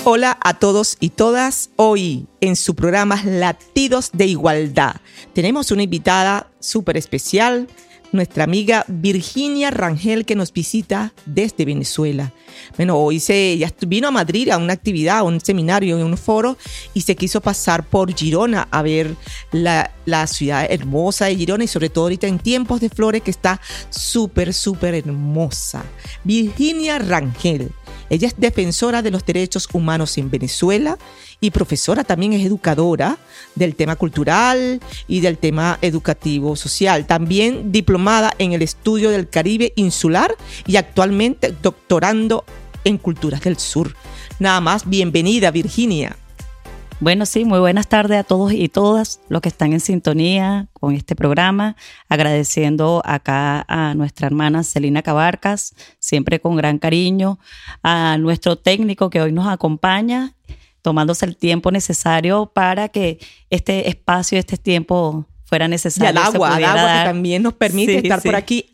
Hola a todos y todas. Hoy en su programa Latidos de Igualdad tenemos una invitada súper especial, nuestra amiga Virginia Rangel, que nos visita desde Venezuela. Bueno, hoy ella vino a Madrid a una actividad, a un seminario, en un foro, y se quiso pasar por Girona a ver la ciudad hermosa de Girona, y sobre todo ahorita en tiempos de flores, que está súper hermosa. Virginia Rangel. Ella es defensora de los derechos humanos en Venezuela y profesora, también es educadora del tema cultural y del tema educativo social. También diplomada en el estudio del Caribe insular y actualmente doctorando en culturas del sur. Nada más, bienvenida, Virginia. Bueno, sí, muy buenas tardes a todos y todas los que están en sintonía con este programa, agradeciendo acá a nuestra hermana Celina Cabarcas, siempre con gran cariño, a nuestro técnico que hoy nos acompaña, tomándose el tiempo necesario para que este espacio, este tiempo fuera necesario. Y al agua que también nos permite estar por aquí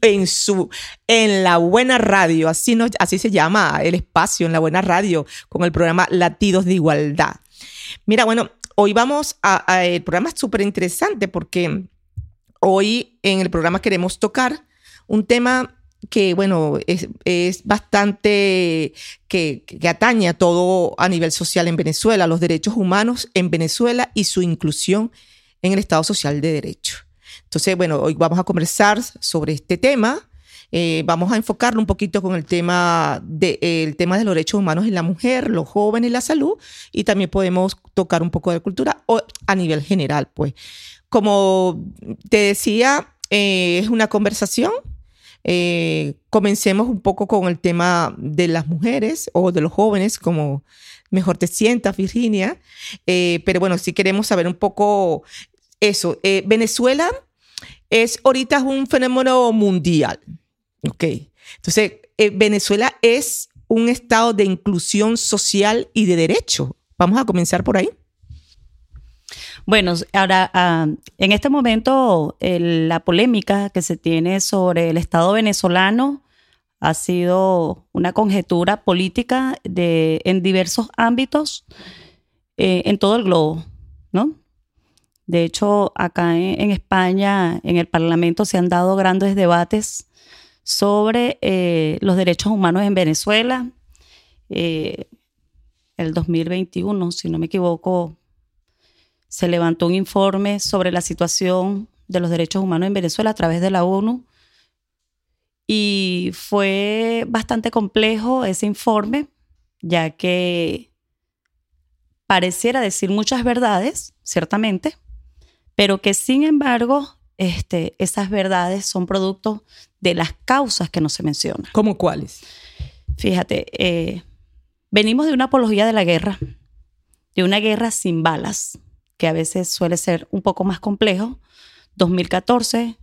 en La Buena Radio, así se llama el espacio, en La Buena Radio, con el programa Latidos de Igualdad. Mira, bueno, hoy vamos el programa es súper interesante porque hoy en el programa queremos tocar un tema que, bueno, es bastante que atañe a todo a nivel social en Venezuela, los derechos humanos en Venezuela y su inclusión en el Estado Social de Derecho. Entonces, bueno, hoy vamos a conversar sobre este tema. Vamos a enfocarlo un poquito con el tema de los derechos humanos en la mujer, los jóvenes y la salud, y también podemos tocar un poco de cultura a nivel general. Pues, como te decía, es una conversación. Comencemos un poco con el tema de las mujeres o de los jóvenes, como mejor te sientas, Virginia. Pero bueno, sí queremos saber un poco eso. Venezuela ahorita es un fenómeno mundial. Ok, entonces Venezuela es un estado de inclusión social y de derecho. Vamos a comenzar por ahí. Bueno, ahora en este momento la polémica que se tiene sobre el Estado venezolano ha sido una conjetura política en diversos ámbitos en todo el globo, ¿no? De hecho, acá en España, en el Parlamento, se han dado grandes debates sobre los derechos humanos en Venezuela. El 2021, si no me equivoco, se levantó un informe sobre la situación de los derechos humanos en Venezuela a través de la ONU, y fue bastante complejo ese informe, ya que pareciera decir muchas verdades, ciertamente, pero que sin embargo esas verdades son producto de las causas que no se mencionan. ¿Cómo cuáles? Fíjate, venimos de una apología de la guerra, de una guerra sin balas, que a veces suele ser un poco más complejo. 2014,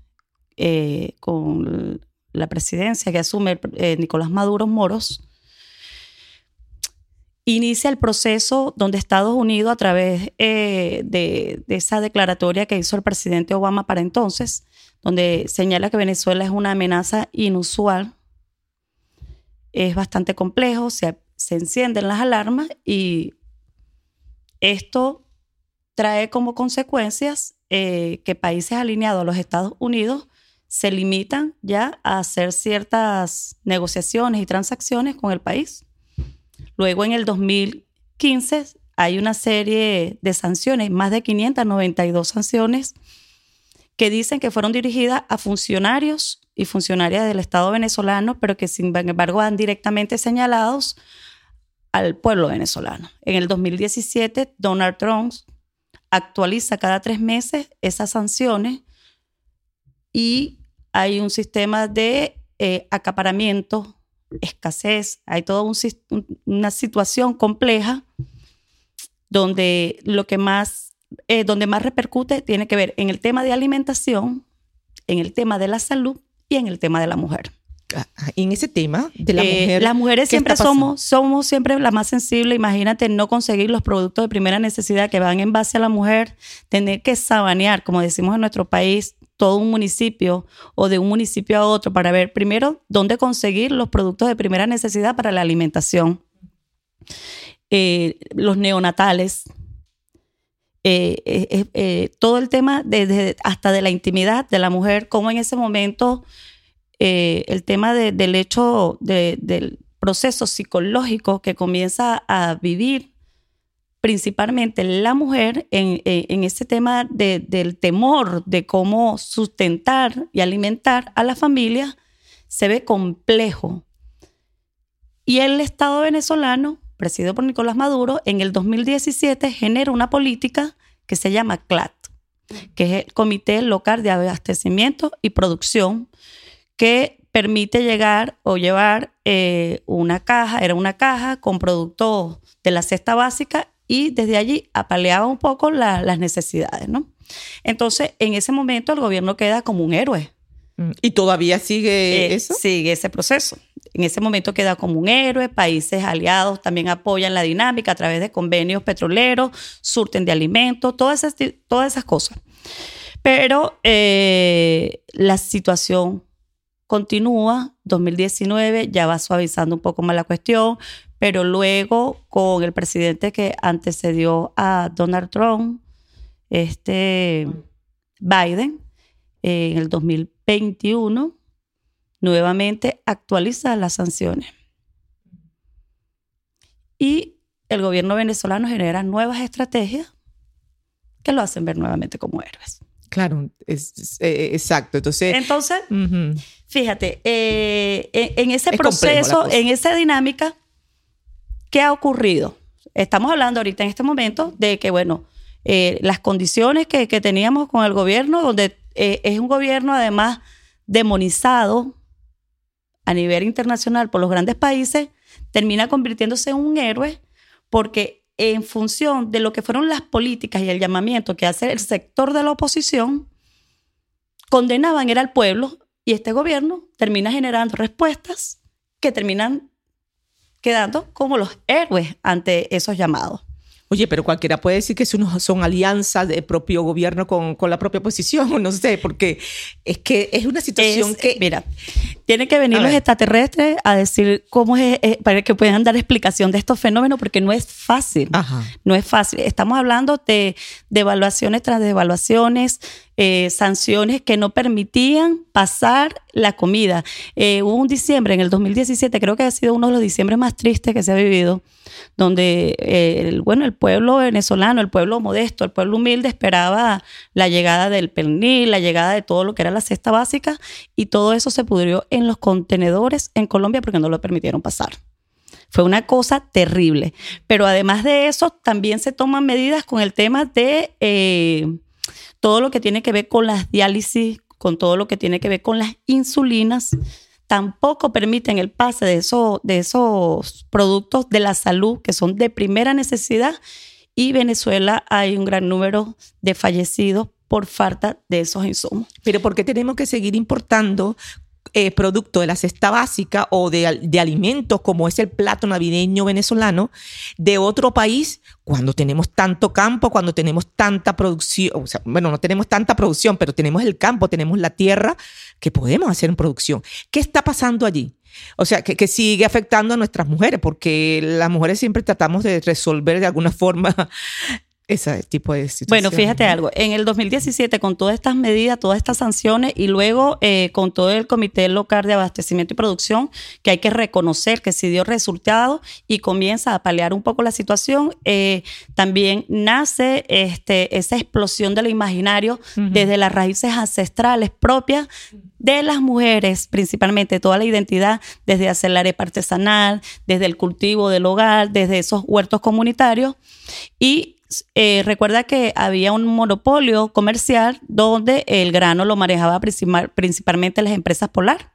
con la presidencia que asume Nicolás Maduro Moros, inicia el proceso donde Estados Unidos, a través de esa declaratoria que hizo el presidente Obama para entonces, donde señala que Venezuela es una amenaza inusual, es bastante complejo, se encienden las alarmas, y esto trae como consecuencias que países alineados a los Estados Unidos se limitan ya a hacer ciertas negociaciones y transacciones con el país. Luego, en el 2015, hay una serie de sanciones, más de 592 sanciones, que dicen que fueron dirigidas a funcionarios y funcionarias del Estado venezolano, pero que sin embargo van directamente señalados al pueblo venezolano. En el 2017, Donald Trump actualiza cada 3 meses esas sanciones, y hay un sistema de acaparamiento, escasez, hay toda una situación compleja donde donde más repercute tiene que ver en el tema de alimentación, en el tema de la salud y en el tema de la mujer. Y en ese tema de la mujer, las mujeres siempre somos siempre la más sensible. Imagínate no conseguir los productos de primera necesidad que van en base a la mujer, tener que sabanear, como decimos en nuestro país, todo un municipio o de un municipio a otro para ver primero dónde conseguir los productos de primera necesidad para la alimentación. los neonatales, todo el tema hasta de la intimidad de la mujer, como en ese momento el tema del hecho del proceso psicológico que comienza a vivir principalmente la mujer en ese tema del temor de cómo sustentar y alimentar a la familia, se ve complejo. Y el Estado venezolano, presidido por Nicolás Maduro, en el 2017 genera una política que se llama CLAT, que es el Comité Local de Abastecimiento y Producción, que permite llevar una caja con productos de la cesta básica y desde allí apaleaba un poco las necesidades, ¿no? Entonces, en ese momento el gobierno queda como un héroe. ¿Y todavía sigue eso? Sigue ese proceso. En ese momento queda como un héroe. Países aliados también apoyan la dinámica a través de convenios petroleros, surten de alimentos, todas esas cosas. Pero la situación continúa. 2019 ya va suavizando un poco más la cuestión, pero luego con el presidente que antecedió a Donald Trump, Biden, en el 2021, nuevamente actualiza las sanciones. Y el gobierno venezolano genera nuevas estrategias que lo hacen ver nuevamente como héroes. Claro, exacto. Entonces, fíjate, en ese proceso, en esa dinámica, ¿qué ha ocurrido? Estamos hablando ahorita en este momento de que, bueno, las condiciones que teníamos con el gobierno, donde es un gobierno además demonizado a nivel internacional por los grandes países, termina convirtiéndose en un héroe porque en función de lo que fueron las políticas y el llamamiento que hace el sector de la oposición, condenaban era al pueblo, y este gobierno termina generando respuestas que terminan quedando como los héroes ante esos llamados. Oye, pero cualquiera puede decir que son alianzas del propio gobierno con la propia oposición, no sé, porque es que es una situación que... Mira, tienen que venir los extraterrestres a decir cómo es, para que puedan dar explicación de estos fenómenos, porque no es fácil. Ajá. No es fácil. Estamos hablando de evaluaciones tras devaluaciones, sanciones que no permitían pasar la comida. Hubo un diciembre, en el 2017, creo que ha sido uno de los diciembres más tristes que se ha vivido, donde el pueblo venezolano, el pueblo modesto, el pueblo humilde esperaba la llegada del pernil, la llegada de todo lo que era la cesta básica, y todo eso se pudrió en los contenedores en Colombia porque no lo permitieron pasar. Fue una cosa terrible. Pero además de eso, también se toman medidas con el tema de todo lo que tiene que ver con las diálisis, con todo lo que tiene que ver con las insulinas. Tampoco permiten el pase de esos productos de la salud que son de primera necesidad, y Venezuela hay un gran número de fallecidos por falta de esos insumos. Pero ¿por qué tenemos que seguir importando producto de la cesta básica o de alimentos como es el plato navideño venezolano de otro país cuando tenemos tanto campo, cuando tenemos tanta producción? O sea, bueno, no tenemos tanta producción, pero tenemos el campo, tenemos la tierra que podemos hacer en producción. ¿Qué está pasando allí? O sea, que sigue afectando a nuestras mujeres, porque las mujeres siempre tratamos de resolver de alguna forma ese tipo de situaciones. Bueno, fíjate algo. En el 2017, con todas estas medidas, todas estas sanciones, y luego con todo el Comité Local de Abastecimiento y Producción, que hay que reconocer que sí dio resultados y comienza a paliar un poco la situación, también nace esa explosión del imaginario desde las raíces ancestrales propias de las mujeres, principalmente toda la identidad, desde hacer la arepa artesanal, desde el cultivo del hogar, desde esos huertos comunitarios. Y recuerda que había un monopolio comercial donde el grano lo manejaba principalmente las empresas Polar.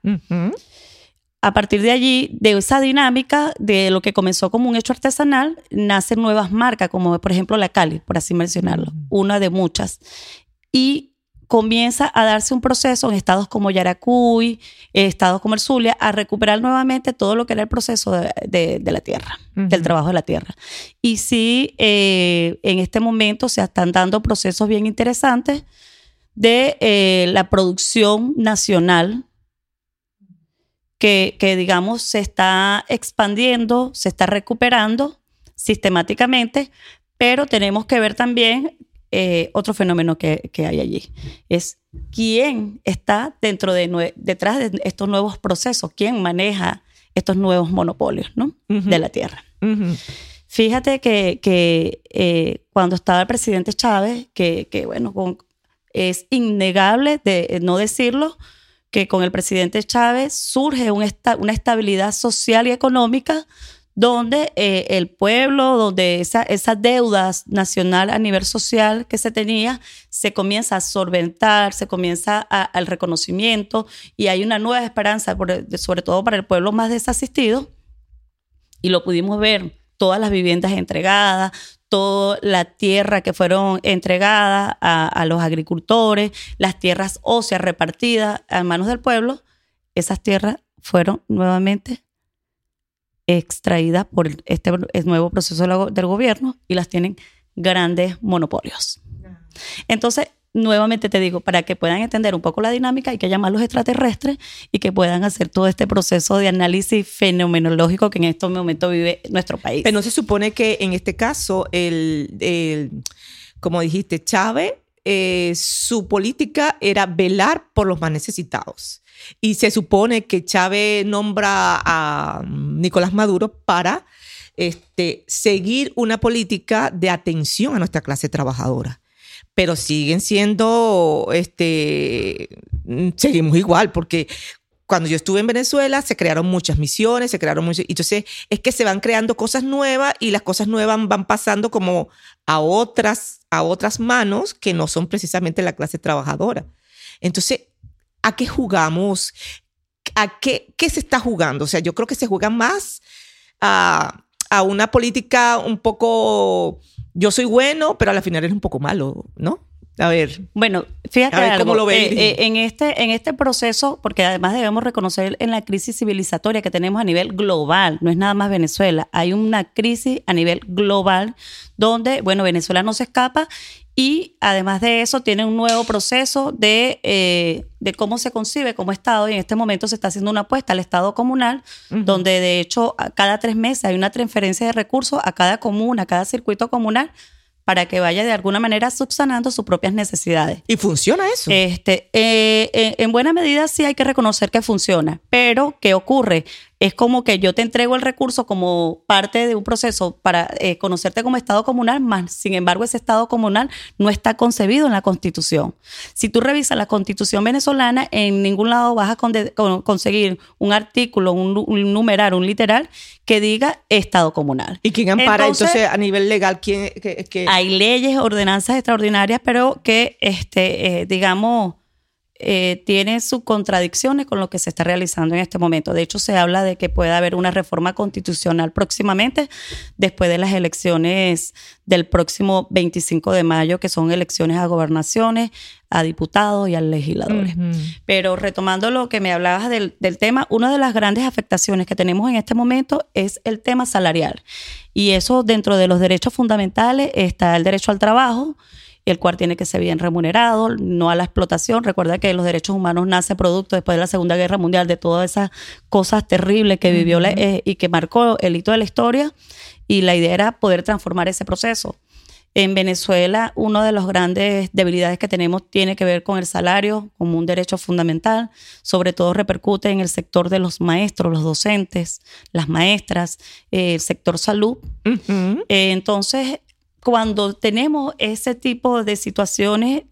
A partir de allí, de esa dinámica, de lo que comenzó como un hecho artesanal, nacen nuevas marcas, como por ejemplo la Cali, por así mencionarlo, una de muchas. Y comienza a darse un proceso en estados como Yaracuy, estados como el Zulia, a recuperar nuevamente todo lo que era el proceso de la tierra, del trabajo de la tierra. Y sí, en este momento se están dando procesos bien interesantes de la producción nacional que digamos se está expandiendo, se está recuperando, sistemáticamente, pero tenemos que ver también otro fenómeno que hay allí. Es quién está detrás de estos nuevos procesos, quién maneja estos nuevos monopolios, ¿no? De la tierra. Fíjate que cuando estaba el presidente Chávez, es innegable de no decirlo, que con el presidente Chávez surge una estabilidad social y económica donde el pueblo, donde esa deuda nacional a nivel social que se tenía, se comienza a solventar, se comienza al reconocimiento y hay una nueva esperanza, sobre todo para el pueblo más desasistido, y lo pudimos ver, todas las viviendas entregadas, toda la tierra que fueron entregadas a los agricultores, las tierras óseas repartidas a manos del pueblo, esas tierras fueron nuevamente extraídas por este nuevo proceso del gobierno y las tienen grandes monopolios. Entonces, nuevamente te digo, para que puedan entender un poco la dinámica, hay que llamar a los extraterrestres y que puedan hacer todo este proceso de análisis fenomenológico que en estos momentos vive nuestro país. Pero no se supone que en este caso, como dijiste, Chávez, su política era velar por los más necesitados. Y se supone que Chávez nombra a Nicolás Maduro para seguir una política de atención a nuestra clase trabajadora. Pero siguen siendo, seguimos igual, porque cuando yo estuve en Venezuela se crearon muchas misiones, entonces es que se van creando cosas nuevas y las cosas nuevas van pasando como a otras manos que no son precisamente la clase trabajadora. Entonces, ¿a qué jugamos? ¿A qué se está jugando? O sea, yo creo que se juega más a una política un poco, yo soy bueno, pero a la final eres un poco malo, ¿no? A ver. Bueno, fíjate algo. ¿Cómo lo ves? En este proceso, porque además debemos reconocer en la crisis civilizatoria que tenemos a nivel global, no es nada más Venezuela, hay una crisis a nivel global donde, bueno, Venezuela no se escapa y además de eso tiene un nuevo proceso de cómo se concibe como Estado, y en este momento se está haciendo una apuesta al Estado comunal, donde de hecho cada 3 meses hay una transferencia de recursos a cada comuna, a cada circuito comunal, para que vaya de alguna manera subsanando sus propias necesidades. ¿Y funciona eso? En buena medida sí hay que reconocer que funciona, pero ¿qué ocurre? Es como que yo te entrego el recurso como parte de un proceso para conocerte como Estado comunal, más sin embargo ese Estado comunal no está concebido en la Constitución. Si tú revisas la Constitución venezolana, en ningún lado vas a conseguir un artículo, un numeral, un literal que diga Estado comunal. ¿Y quién ampara entonces a nivel legal? Hay leyes, ordenanzas extraordinarias, pero que, digamos, tiene sus contradicciones con lo que se está realizando en este momento. De hecho, se habla de que puede haber una reforma constitucional próximamente, después de las elecciones del próximo 25 de mayo, que son elecciones a gobernaciones, a diputados y a legisladores. Pero retomando lo que me hablabas del tema, una de las grandes afectaciones que tenemos en este momento es el tema salarial. Y eso, dentro de los derechos fundamentales está el derecho al trabajo, el cual tiene que ser bien remunerado, no a la explotación. Recuerda que los derechos humanos nacen producto después de la Segunda Guerra Mundial, de todas esas cosas terribles que vivió y que marcó el hito de la historia, y la idea era poder transformar ese proceso. En Venezuela, una de las grandes debilidades que tenemos tiene que ver con el salario como un derecho fundamental. Sobre todo repercute en el sector de los maestros, los docentes, las maestras, el sector salud. Entonces, cuando tenemos ese tipo de situaciones,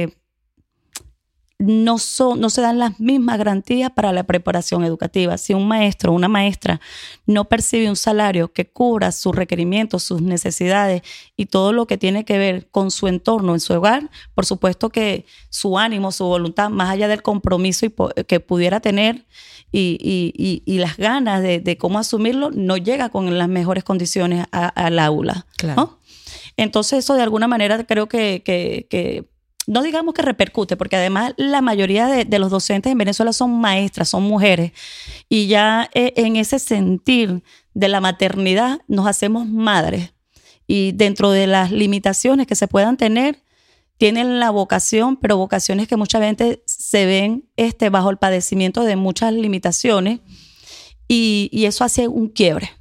no se dan las mismas garantías para la preparación educativa. Si un maestro o una maestra no percibe un salario que cubra sus requerimientos, sus necesidades y todo lo que tiene que ver con su entorno en su hogar, por supuesto que su ánimo, su voluntad, más allá del compromiso que pudiera tener y las ganas de cómo asumirlo, no llega con las mejores condiciones al aula. Claro. ¿No? Entonces eso de alguna manera creo que no digamos que repercute, porque además la mayoría de los docentes en Venezuela son maestras, son mujeres, y ya en ese sentir de la maternidad nos hacemos madres, y dentro de las limitaciones que se puedan tener, tienen la vocación, pero vocaciones que muchas veces se ven bajo el padecimiento de muchas limitaciones, y eso hace un quiebre.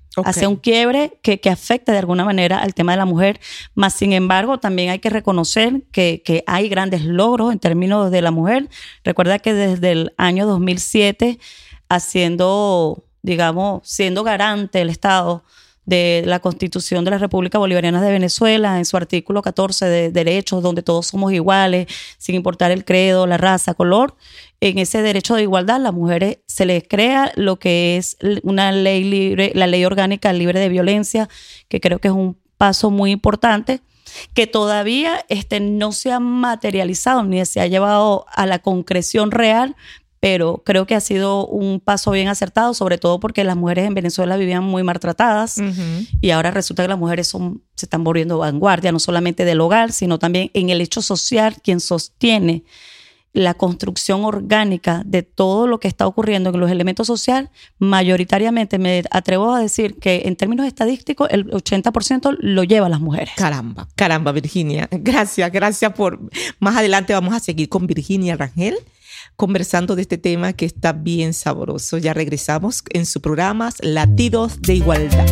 hacia un quiebre que afecte de alguna manera al tema de la mujer. Más sin embargo, también hay que reconocer que hay grandes logros en términos de la mujer. Recuerda que desde el año 2007, siendo garante el Estado de la Constitución de la República Bolivariana de Venezuela, en su artículo 14 de derechos, donde todos somos iguales, sin importar el credo, la raza, color. En ese derecho de igualdad, a las mujeres se les crea lo que es una ley libre, la ley orgánica libre de violencia, que creo que es un paso muy importante, que todavía no se ha materializado ni se ha llevado a la concreción real, pero creo que ha sido un paso bien acertado, sobre todo porque las mujeres en Venezuela vivían muy maltratadas y ahora resulta que las mujeres se están volviendo vanguardia, no solamente del hogar, sino también en el hecho social, quien sostiene la construcción orgánica de todo lo que está ocurriendo en los elementos sociales. Mayoritariamente me atrevo a decir que en términos estadísticos el 80% lo llevan las mujeres. Caramba, Virginia. Gracias por... Más adelante vamos a seguir con Virginia Rangel conversando de este tema que está bien sabroso. Ya regresamos en su programa Latidos de Igualdad.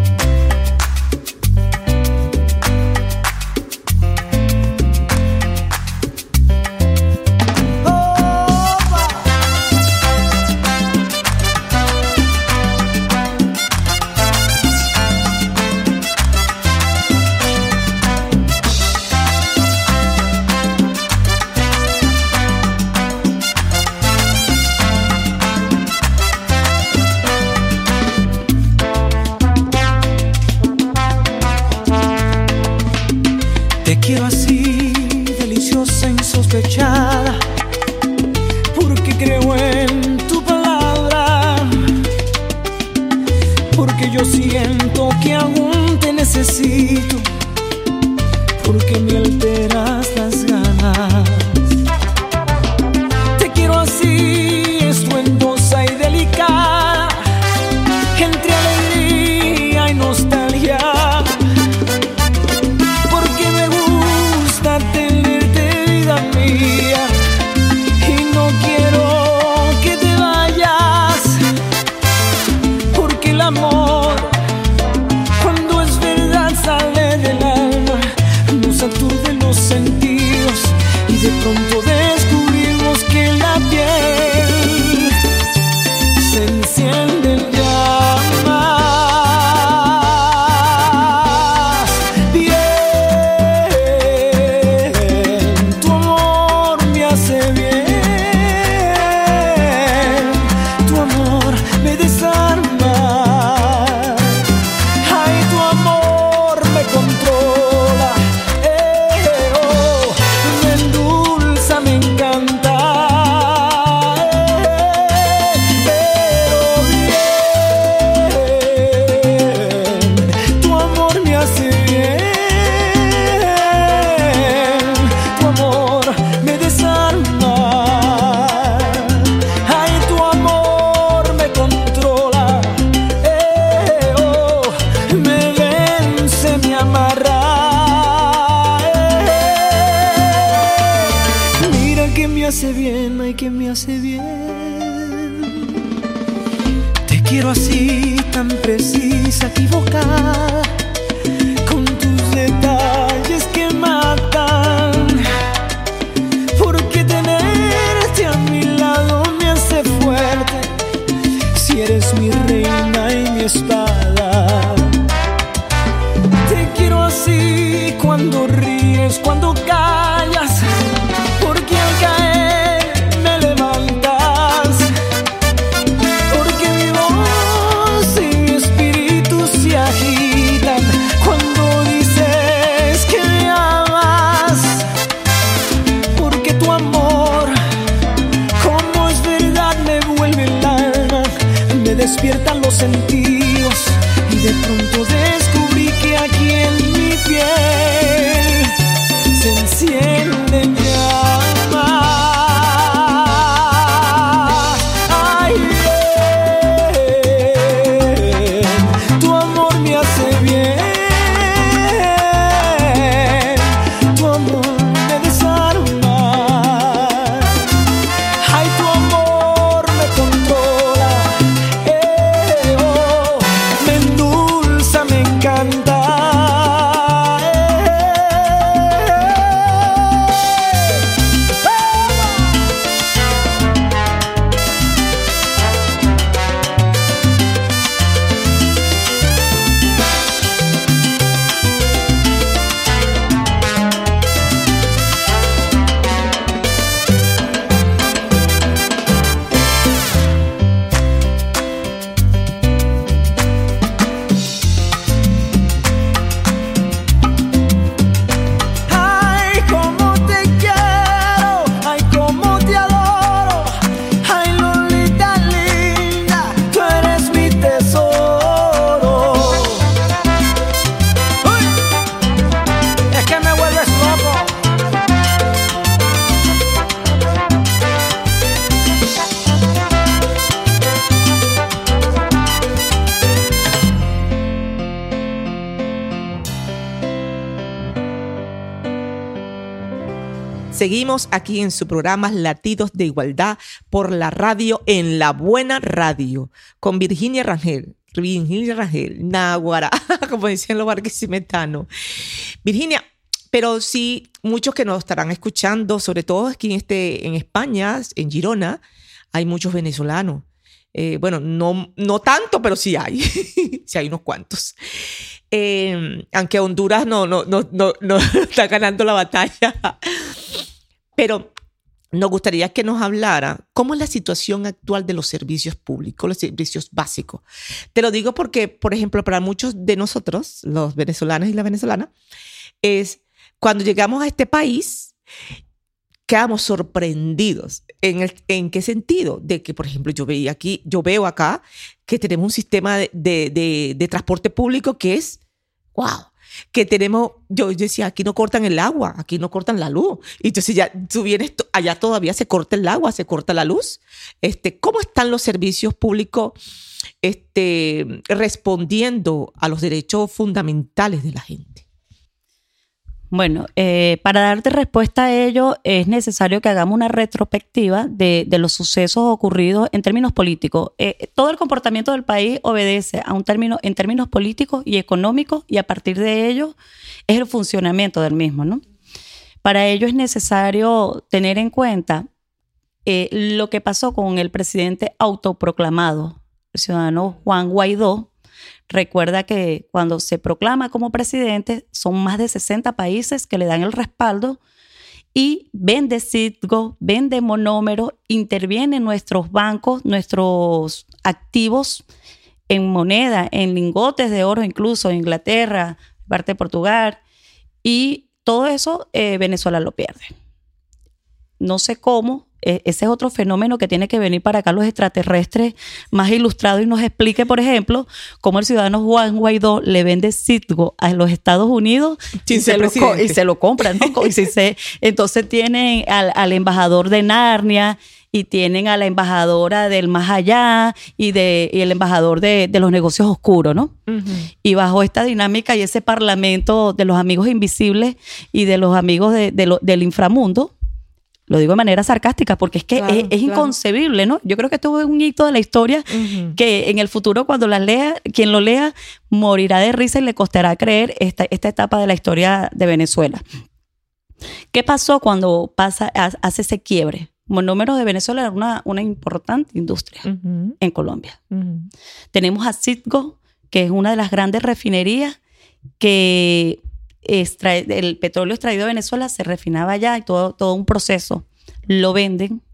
Quiero así, deliciosa, insospechada, porque creo en tu palabra, porque yo siento que aún te necesito, porque me alteras las ganas. Te quiero así, estruendosa y delicada, entre alegría y nostalgia. De pronto descubrimos que en la piel se encienden llamas. Bien, tu amor me hace bien, tu amor me desarma. Ay, tu amor me controla. Que me hace bien. Te quiero así, tan precisa, equivocada, con tus detalles que matan. Porque tenerte a mi lado me hace fuerte, si eres mi reina y mi espada. Te quiero así, cuando ríes, cuando callas, porque al caer despiertan los sentidos y de pronto descubrí que aquí en mi piel Seguimos aquí en su programa Latidos de Igualdad por la radio, en La Buena Radio, con Virginia Rangel, Náguara, como dicen los barquisimetános. Virginia, pero sí, muchos que nos estarán escuchando, sobre todo aquí en España, en Girona, hay muchos venezolanos. Bueno, no tanto, pero sí hay. Sí hay unos cuantos. Aunque Honduras no está ganando la batalla. Pero nos gustaría que nos hablara cómo es la situación actual de los servicios públicos, los servicios básicos. Te lo digo porque, por ejemplo, para muchos de nosotros, los venezolanos y las venezolanas, es cuando llegamos a este país, quedamos sorprendidos. ¿En qué sentido? De que, por ejemplo, yo veo acá que tenemos un sistema de transporte público que es, wow, que tenemos, yo decía, aquí no cortan el agua, aquí no cortan la luz. Y entonces ya tú vienes, allá todavía se corta el agua, se corta la luz. ¿Cómo están los servicios públicos respondiendo a los derechos fundamentales de la gente? Bueno, para darte respuesta a ello es necesario que hagamos una retrospectiva de los sucesos ocurridos en términos políticos. Todo el comportamiento del país obedece a en términos políticos y económicos, y a partir de ello es el funcionamiento del mismo, ¿no? Para ello es necesario tener en cuenta lo que pasó con el presidente autoproclamado, el ciudadano Juan Guaidó. Recuerda que cuando se proclama como presidente son más de 60 países que le dan el respaldo y vende Citgo, vende monómero, interviene en nuestros bancos, nuestros activos en moneda, en lingotes de oro, incluso en Inglaterra, parte de Portugal, y todo eso Venezuela lo pierde. No sé cómo. Ese es otro fenómeno que tiene que venir para acá los extraterrestres más ilustrados y nos explique, por ejemplo, cómo el ciudadano Juan Guaidó le vende Citgo a los Estados Unidos y se lo compran, ¿no? Entonces tienen al embajador de Narnia y tienen a la embajadora del más allá y el embajador de los negocios oscuros, ¿no? Uh-huh. Y bajo esta dinámica y ese parlamento de los amigos invisibles y de los amigos del inframundo, lo digo de manera sarcástica porque es que claro, es inconcebible, ¿no? Yo creo que esto es un hito de la historia uh-huh. que en el futuro cuando quien lo lea morirá de risa y le costará creer esta etapa de la historia de Venezuela. ¿Qué pasó cuando hace ese quiebre? Monómeros de Venezuela era una importante industria uh-huh. en Colombia. Uh-huh. Tenemos a Citgo, que es una de las grandes refinerías que el petróleo extraído de Venezuela se refinaba allá y todo un proceso. Lo venden.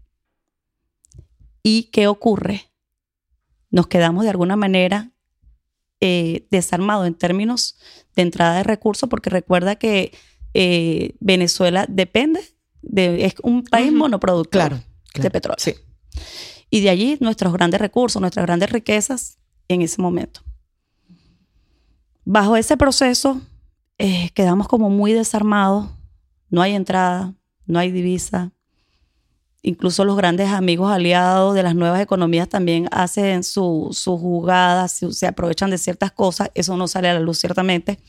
¿Y qué ocurre? Nos quedamos de alguna manera desarmados en términos de entrada de recursos, porque recuerda que Venezuela es un país uh-huh. monoproductor de petróleo. Sí. Y de allí nuestros grandes recursos, nuestras grandes riquezas en ese momento. Bajo ese proceso quedamos como muy desarmados, no hay entrada, no hay divisa. Incluso los grandes amigos aliados de las nuevas economías también hacen sus jugadas, se aprovechan de ciertas cosas, eso no sale a la luz ciertamente.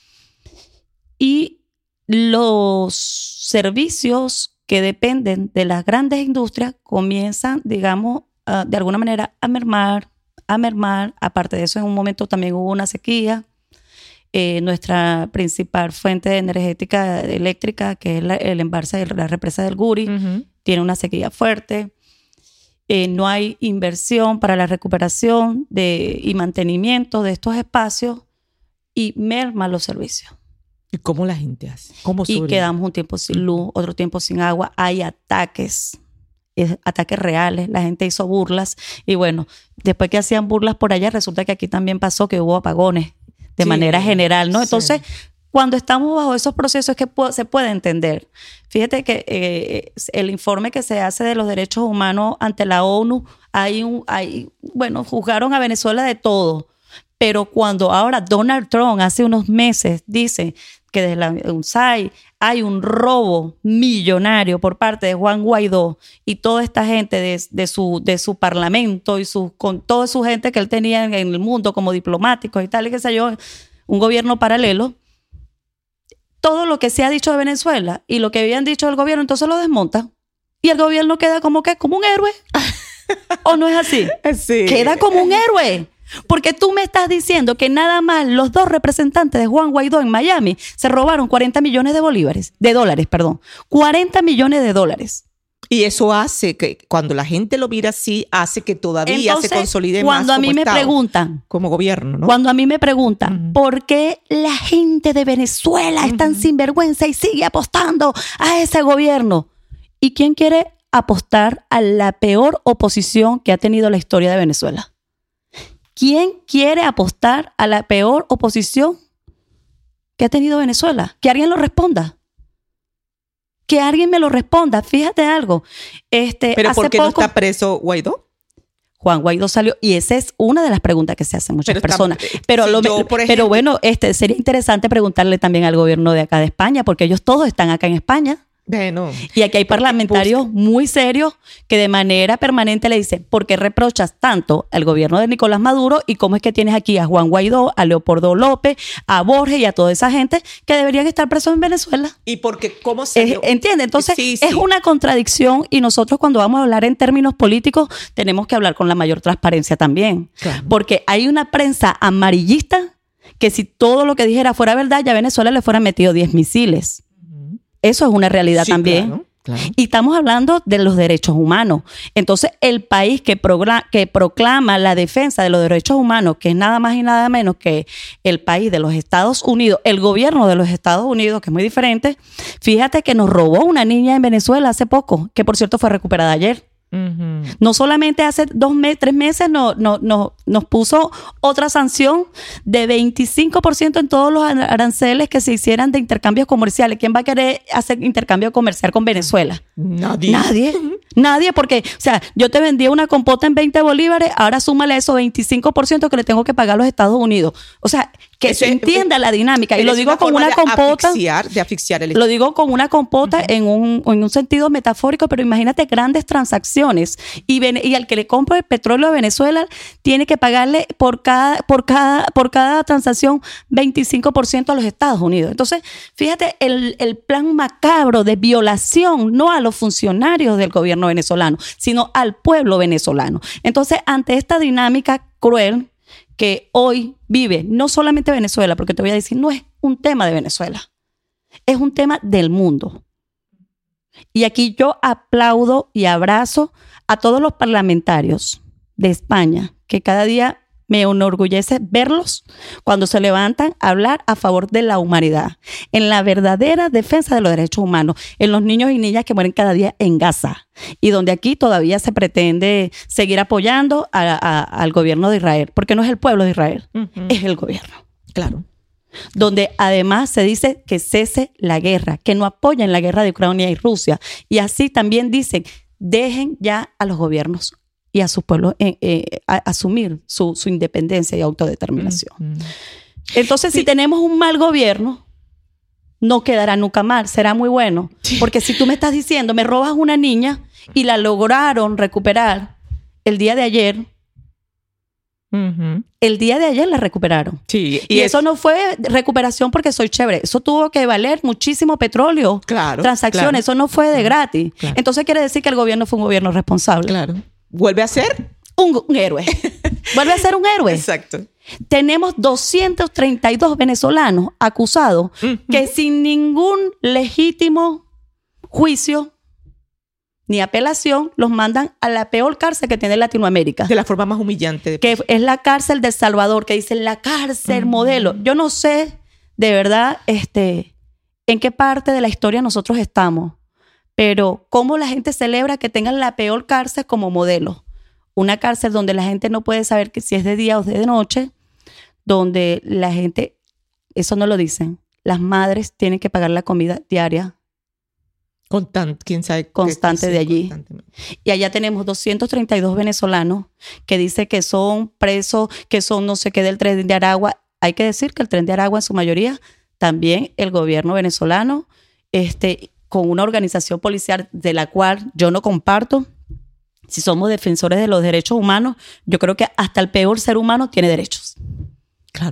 Y los servicios que dependen de las grandes industrias comienzan, digamos, de alguna manera a mermar. Aparte de eso, en un momento también hubo una sequía. Nuestra principal fuente energética eléctrica, que es el embalse de la represa del Guri, uh-huh. tiene una sequía fuerte. No hay inversión para la recuperación y mantenimiento de estos espacios y merma los servicios. ¿Y cómo la gente hace? Y quedamos un tiempo sin luz, otro tiempo sin agua. Hay ataques reales. La gente hizo burlas. Y bueno, después que hacían burlas por allá, resulta que aquí también pasó que hubo apagones de manera general, ¿no? Entonces, cuando estamos bajo esos procesos es que se puede entender. Fíjate que el informe que se hace de los derechos humanos ante la ONU, juzgaron a Venezuela de todo. Pero cuando ahora Donald Trump hace unos meses dice que desde la UNSAID hay un robo millonario por parte de Juan Guaidó y toda esta gente de su parlamento y con toda su gente que él tenía en el mundo como diplomáticos y tal, y qué sé yo, un gobierno paralelo, todo lo que se ha dicho de Venezuela y lo que habían dicho del gobierno, entonces lo desmonta. Y el gobierno queda como un héroe. ¿O no es así? Sí. Queda como un héroe. Porque tú me estás diciendo que nada más los 2 representantes de Juan Guaidó en Miami se robaron 40 millones de dólares. 40 millones de dólares. Y eso hace que cuando la gente lo mira así, hace que todavía entonces, se consolide cuando más a mí me preguntan, como gobierno, ¿no? Cuando a mí me preguntan ¿por qué la gente de Venezuela es tan sinvergüenza y sigue apostando a ese gobierno? ¿Y quién quiere apostar a la peor oposición que ha tenido la historia de Venezuela? ¿Quién quiere apostar a la peor oposición que ha tenido Venezuela? Que alguien lo responda. Que alguien me lo responda. Fíjate algo. ¿Pero por qué no está preso Guaidó? Juan Guaidó salió, y esa es una de las preguntas que se hacen muchas personas. Pero bueno, sería interesante preguntarle también al gobierno de acá de España, porque ellos todos están acá en España. Bueno, y aquí hay parlamentarios muy serios que de manera permanente le dicen, ¿por qué reprochas tanto al gobierno de Nicolás Maduro y cómo es que tienes aquí a Juan Guaidó, a Leopoldo López, a Borges y a toda esa gente que deberían estar presos en Venezuela? ¿Y porque cómo se ¿entiende? Entonces es una contradicción, y nosotros cuando vamos a hablar en términos políticos tenemos que hablar con la mayor transparencia también. Claro. Porque hay una prensa amarillista que si todo lo que dijera fuera verdad, ya a Venezuela le fueran metido 10 misiles. Eso es una realidad también. Claro, claro. Y estamos hablando de los derechos humanos. Entonces, el país que proclama la defensa de los derechos humanos, que es nada más y nada menos que el país de los Estados Unidos, el gobierno de los Estados Unidos, que es muy diferente, fíjate que nos robó una niña en Venezuela hace poco, que por cierto fue recuperada ayer. No solamente hace 3 meses nos puso otra sanción de 25% en todos los aranceles que se hicieran de intercambios comerciales. ¿Quién va a querer hacer intercambio comercial con Venezuela? Nadie, porque, o sea, yo te vendía una compota en 20 bolívares, ahora súmale eso 25% que le tengo que pagar a los Estados Unidos. O sea, que se entienda la dinámica. Y lo digo con una compota. De asfixiar el Lo digo con una compota en un sentido metafórico, pero imagínate grandes transacciones. Y al que le compra el petróleo a Venezuela tiene que pagarle por cada transacción 25% a los Estados Unidos. Entonces, fíjate el plan macabro de violación, no a los funcionarios del gobierno venezolano, sino al pueblo venezolano. Entonces, ante esta dinámica cruel que hoy vive no solamente Venezuela, porque te voy a decir, no es un tema de Venezuela, es un tema del mundo. Y aquí yo aplaudo y abrazo a todos los parlamentarios de España, que cada día me enorgullece verlos cuando se levantan a hablar a favor de la humanidad, en la verdadera defensa de los derechos humanos, en los niños y niñas que mueren cada día en Gaza, y donde aquí todavía se pretende seguir apoyando al gobierno de Israel, porque no es el pueblo de Israel, es el gobierno. Claro. Donde además se dice que cese la guerra, que no apoyen la guerra de Ucrania y Rusia, y así también dicen, dejen ya a los gobiernos y a sus pueblos asumir su independencia y autodeterminación. Entonces, si tenemos un mal gobierno, no quedará nunca mal, será muy bueno. Porque si tú me estás diciendo, me robas una niña y la lograron recuperar el día de ayer, el día de ayer la recuperaron. Sí, y eso no fue recuperación porque soy chévere. Eso tuvo que valer muchísimo petróleo, transacciones. Claro. Eso no fue de gratis. Claro. Entonces quiere decir que el gobierno fue un gobierno responsable. Claro. ¿Vuelve a ser? Un héroe. Vuelve a ser un héroe. Exacto. Tenemos 232 venezolanos acusados que sin ningún legítimo juicio ni apelación los mandan a la peor cárcel que tiene Latinoamérica. De la forma más humillante. Que es la cárcel de El Salvador, que dicen la cárcel modelo. Yo no sé, de verdad, en qué parte de la historia nosotros estamos, pero cómo la gente celebra que tengan la peor cárcel como modelo. Una cárcel donde la gente no puede saber que si es de día o de noche, donde la gente, eso no lo dicen, las madres tienen que pagar la comida diaria. ¿Quién sabe? Constante de allí. Y allá tenemos 232 venezolanos que dicen que son presos, que son no sé qué del Tren de Aragua. Hay que decir que el Tren de Aragua en su mayoría, también el gobierno venezolano, con una organización policial de la cual yo no comparto. Si somos defensores de los derechos humanos, yo creo que hasta el peor ser humano tiene derechos. Claro.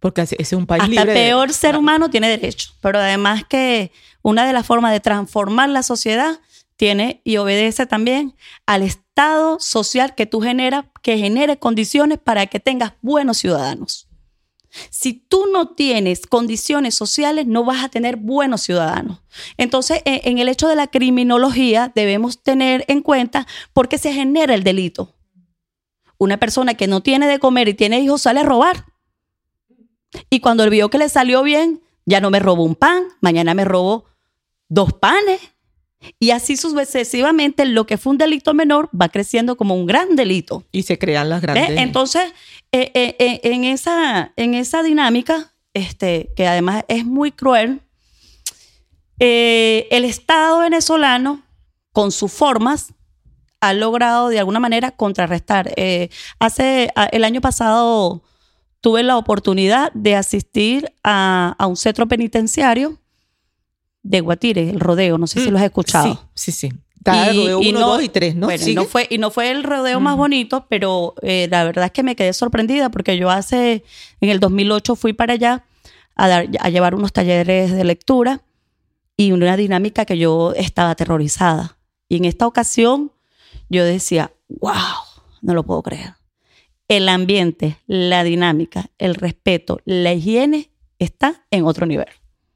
Porque ese es un país hasta libre. Hasta el peor ser humano tiene derecho. Pero además que una de las formas de transformar la sociedad tiene y obedece también al estado social que tú generas, que genere condiciones para que tengas buenos ciudadanos. Si tú no tienes condiciones sociales, no vas a tener buenos ciudadanos. Entonces, en el hecho de la criminología, debemos tener en cuenta por qué se genera el delito. Una persona que no tiene de comer y tiene hijos sale a robar. Y cuando vio que le salió bien, ya no me robó un pan, mañana me robó 2 panes. Y así sucesivamente, lo que fue un delito menor va creciendo como un gran delito. Y se crean las grandes. Entonces, en esa dinámica, que además es muy cruel, el Estado venezolano, con sus formas, ha logrado de alguna manera contrarrestar. El año pasado tuve la oportunidad de asistir a un centro penitenciario de Guatire, el rodeo, no sé si lo has escuchado. Sí. Está el rodeo 1, 2 y 3, ¿no? Bueno, no fue el rodeo más bonito, pero la verdad es que me quedé sorprendida porque yo en el 2008 fui para allá a llevar unos talleres de lectura y una dinámica que yo estaba aterrorizada. Y en esta ocasión yo decía, wow, no lo puedo creer. El ambiente, la dinámica, el respeto, la higiene está en otro nivel.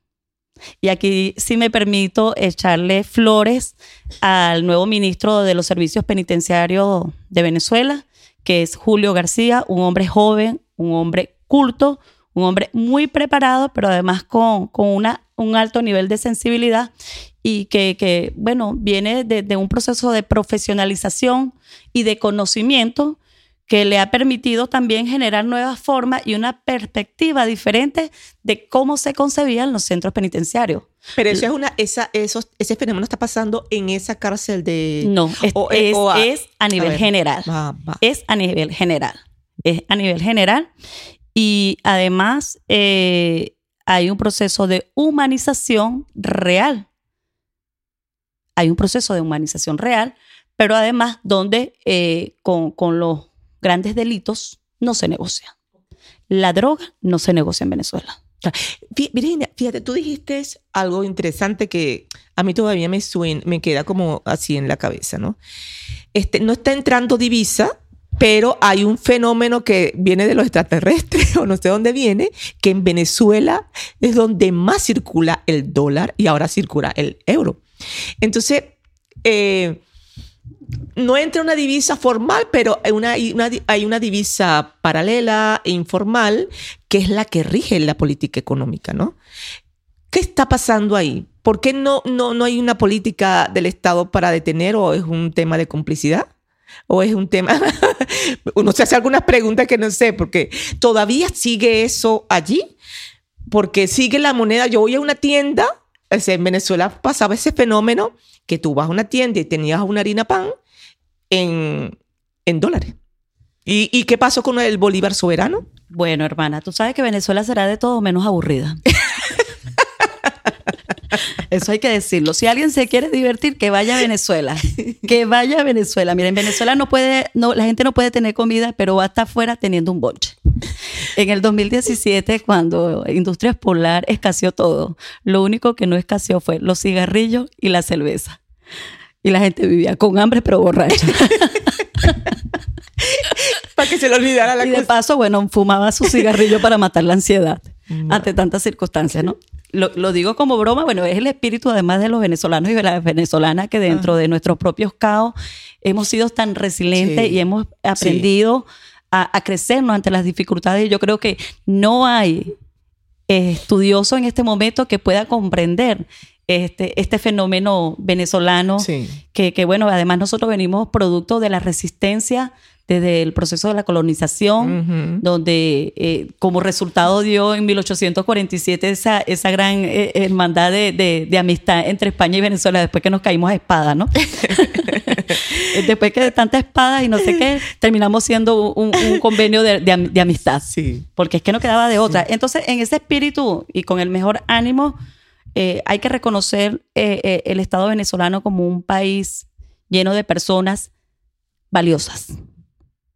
Y aquí sí me permito echarle flores al nuevo ministro de los Servicios Penitenciarios de Venezuela, que es Julio García, un hombre joven, un hombre culto, un hombre muy preparado, pero además con un alto nivel de sensibilidad y que viene de un proceso de profesionalización y de conocimiento que le ha permitido también generar nuevas formas y una perspectiva diferente de cómo se concebían los centros penitenciarios. Pero ese fenómeno está pasando en esa cárcel de... No, es a nivel general. Es a nivel general. Es a nivel general. Y además hay un proceso de humanización real. Hay un proceso de humanización real, pero además donde con los grandes delitos no se negocia. La droga no se negocia en Venezuela. Virginia, fíjate, tú dijiste algo interesante que a mí todavía me queda como así en la cabeza, ¿no? No está entrando divisa, pero hay un fenómeno que viene de los extraterrestres o no sé dónde viene, que en Venezuela es donde más circula el dólar y ahora circula el euro. Entonces, no entra una divisa formal, pero hay una divisa paralela e informal que es la que rige la política económica, ¿no? ¿Qué está pasando ahí? ¿Por qué no hay una política del Estado para detener o es un tema de complicidad? ¿O es un tema...? Uno se hace algunas preguntas que no sé, porque todavía sigue eso allí, porque sigue la moneda. Yo voy a una tienda, en Venezuela pasaba ese fenómeno que tú vas a una tienda y tenías una harina pan en dólares. ¿Y qué pasó con el bolívar soberano? Bueno, hermana, tú sabes que Venezuela será de todo menos aburrida. Eso hay que decirlo. Si alguien se quiere divertir, que vaya a Venezuela. Que vaya a Venezuela. Mira, en Venezuela la gente no puede tener comida, pero va a estar afuera teniendo un bonche. En el 2017, cuando Industrias Polar escaseó todo, lo único que no escaseó fue los cigarrillos y la cerveza. Y la gente vivía con hambre, pero borracha. Para que se le olvidara la cosa. Y de paso, fumaba su cigarrillo para matar la ansiedad ante tantas circunstancias, ¿no? Lo digo como broma, es el espíritu además de los venezolanos y de las venezolanas que dentro de nuestros propios caos hemos sido tan resilientes y hemos aprendido a crecernos ante las dificultades. Y yo creo que no hay estudioso en este momento que pueda comprender este fenómeno venezolano que además nosotros venimos producto de la resistencia desde el proceso de la colonización, donde como resultado dio en 1847 esa gran hermandad de amistad entre España y Venezuela, después que nos caímos a espada, ¿no? Después que de tanta espada y no sé qué, terminamos siendo un convenio de amistad. Sí. Porque es que no quedaba de otra. Entonces, en ese espíritu y con el mejor ánimo, hay que reconocer el Estado venezolano como un país lleno de personas valiosas.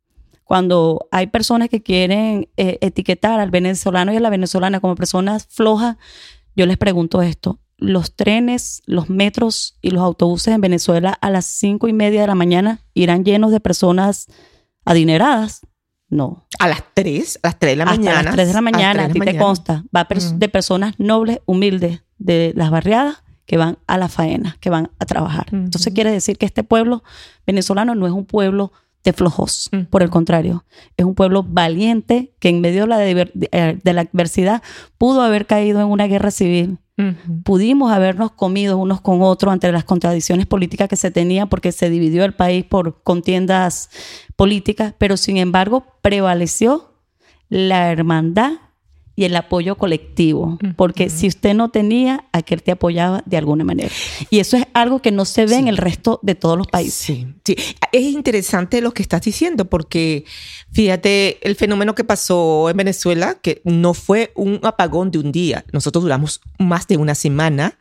cuando hay personas que quieren etiquetar al venezolano y a la venezolana como personas flojas, yo les pregunto esto. ¿Los trenes, los metros y los autobuses en Venezuela a las 5:30 de la mañana irán llenos de personas adineradas? No. A las 3 de la mañana. Hasta las 3 de la mañana, a ti te consta. Va de personas nobles, humildes, de las barriadas, que van a la faena, que van a trabajar. Entonces quiere decir que este pueblo venezolano no es un pueblo de flojos. Por el contrario, es un pueblo valiente que en medio de la adversidad pudo haber caído en una guerra civil. Pudimos habernos comido unos con otros ante las contradicciones políticas que se tenían porque se dividió el país por contiendas políticas, pero sin embargo prevaleció la hermandad y el apoyo colectivo, porque si usted no tenía, aquel te apoyaba de alguna manera. Y eso es algo que no se ve en el resto de todos los países. Sí. Es interesante lo que estás diciendo, porque fíjate, el fenómeno que pasó en Venezuela, que no fue un apagón de un día. Nosotros duramos más de una semana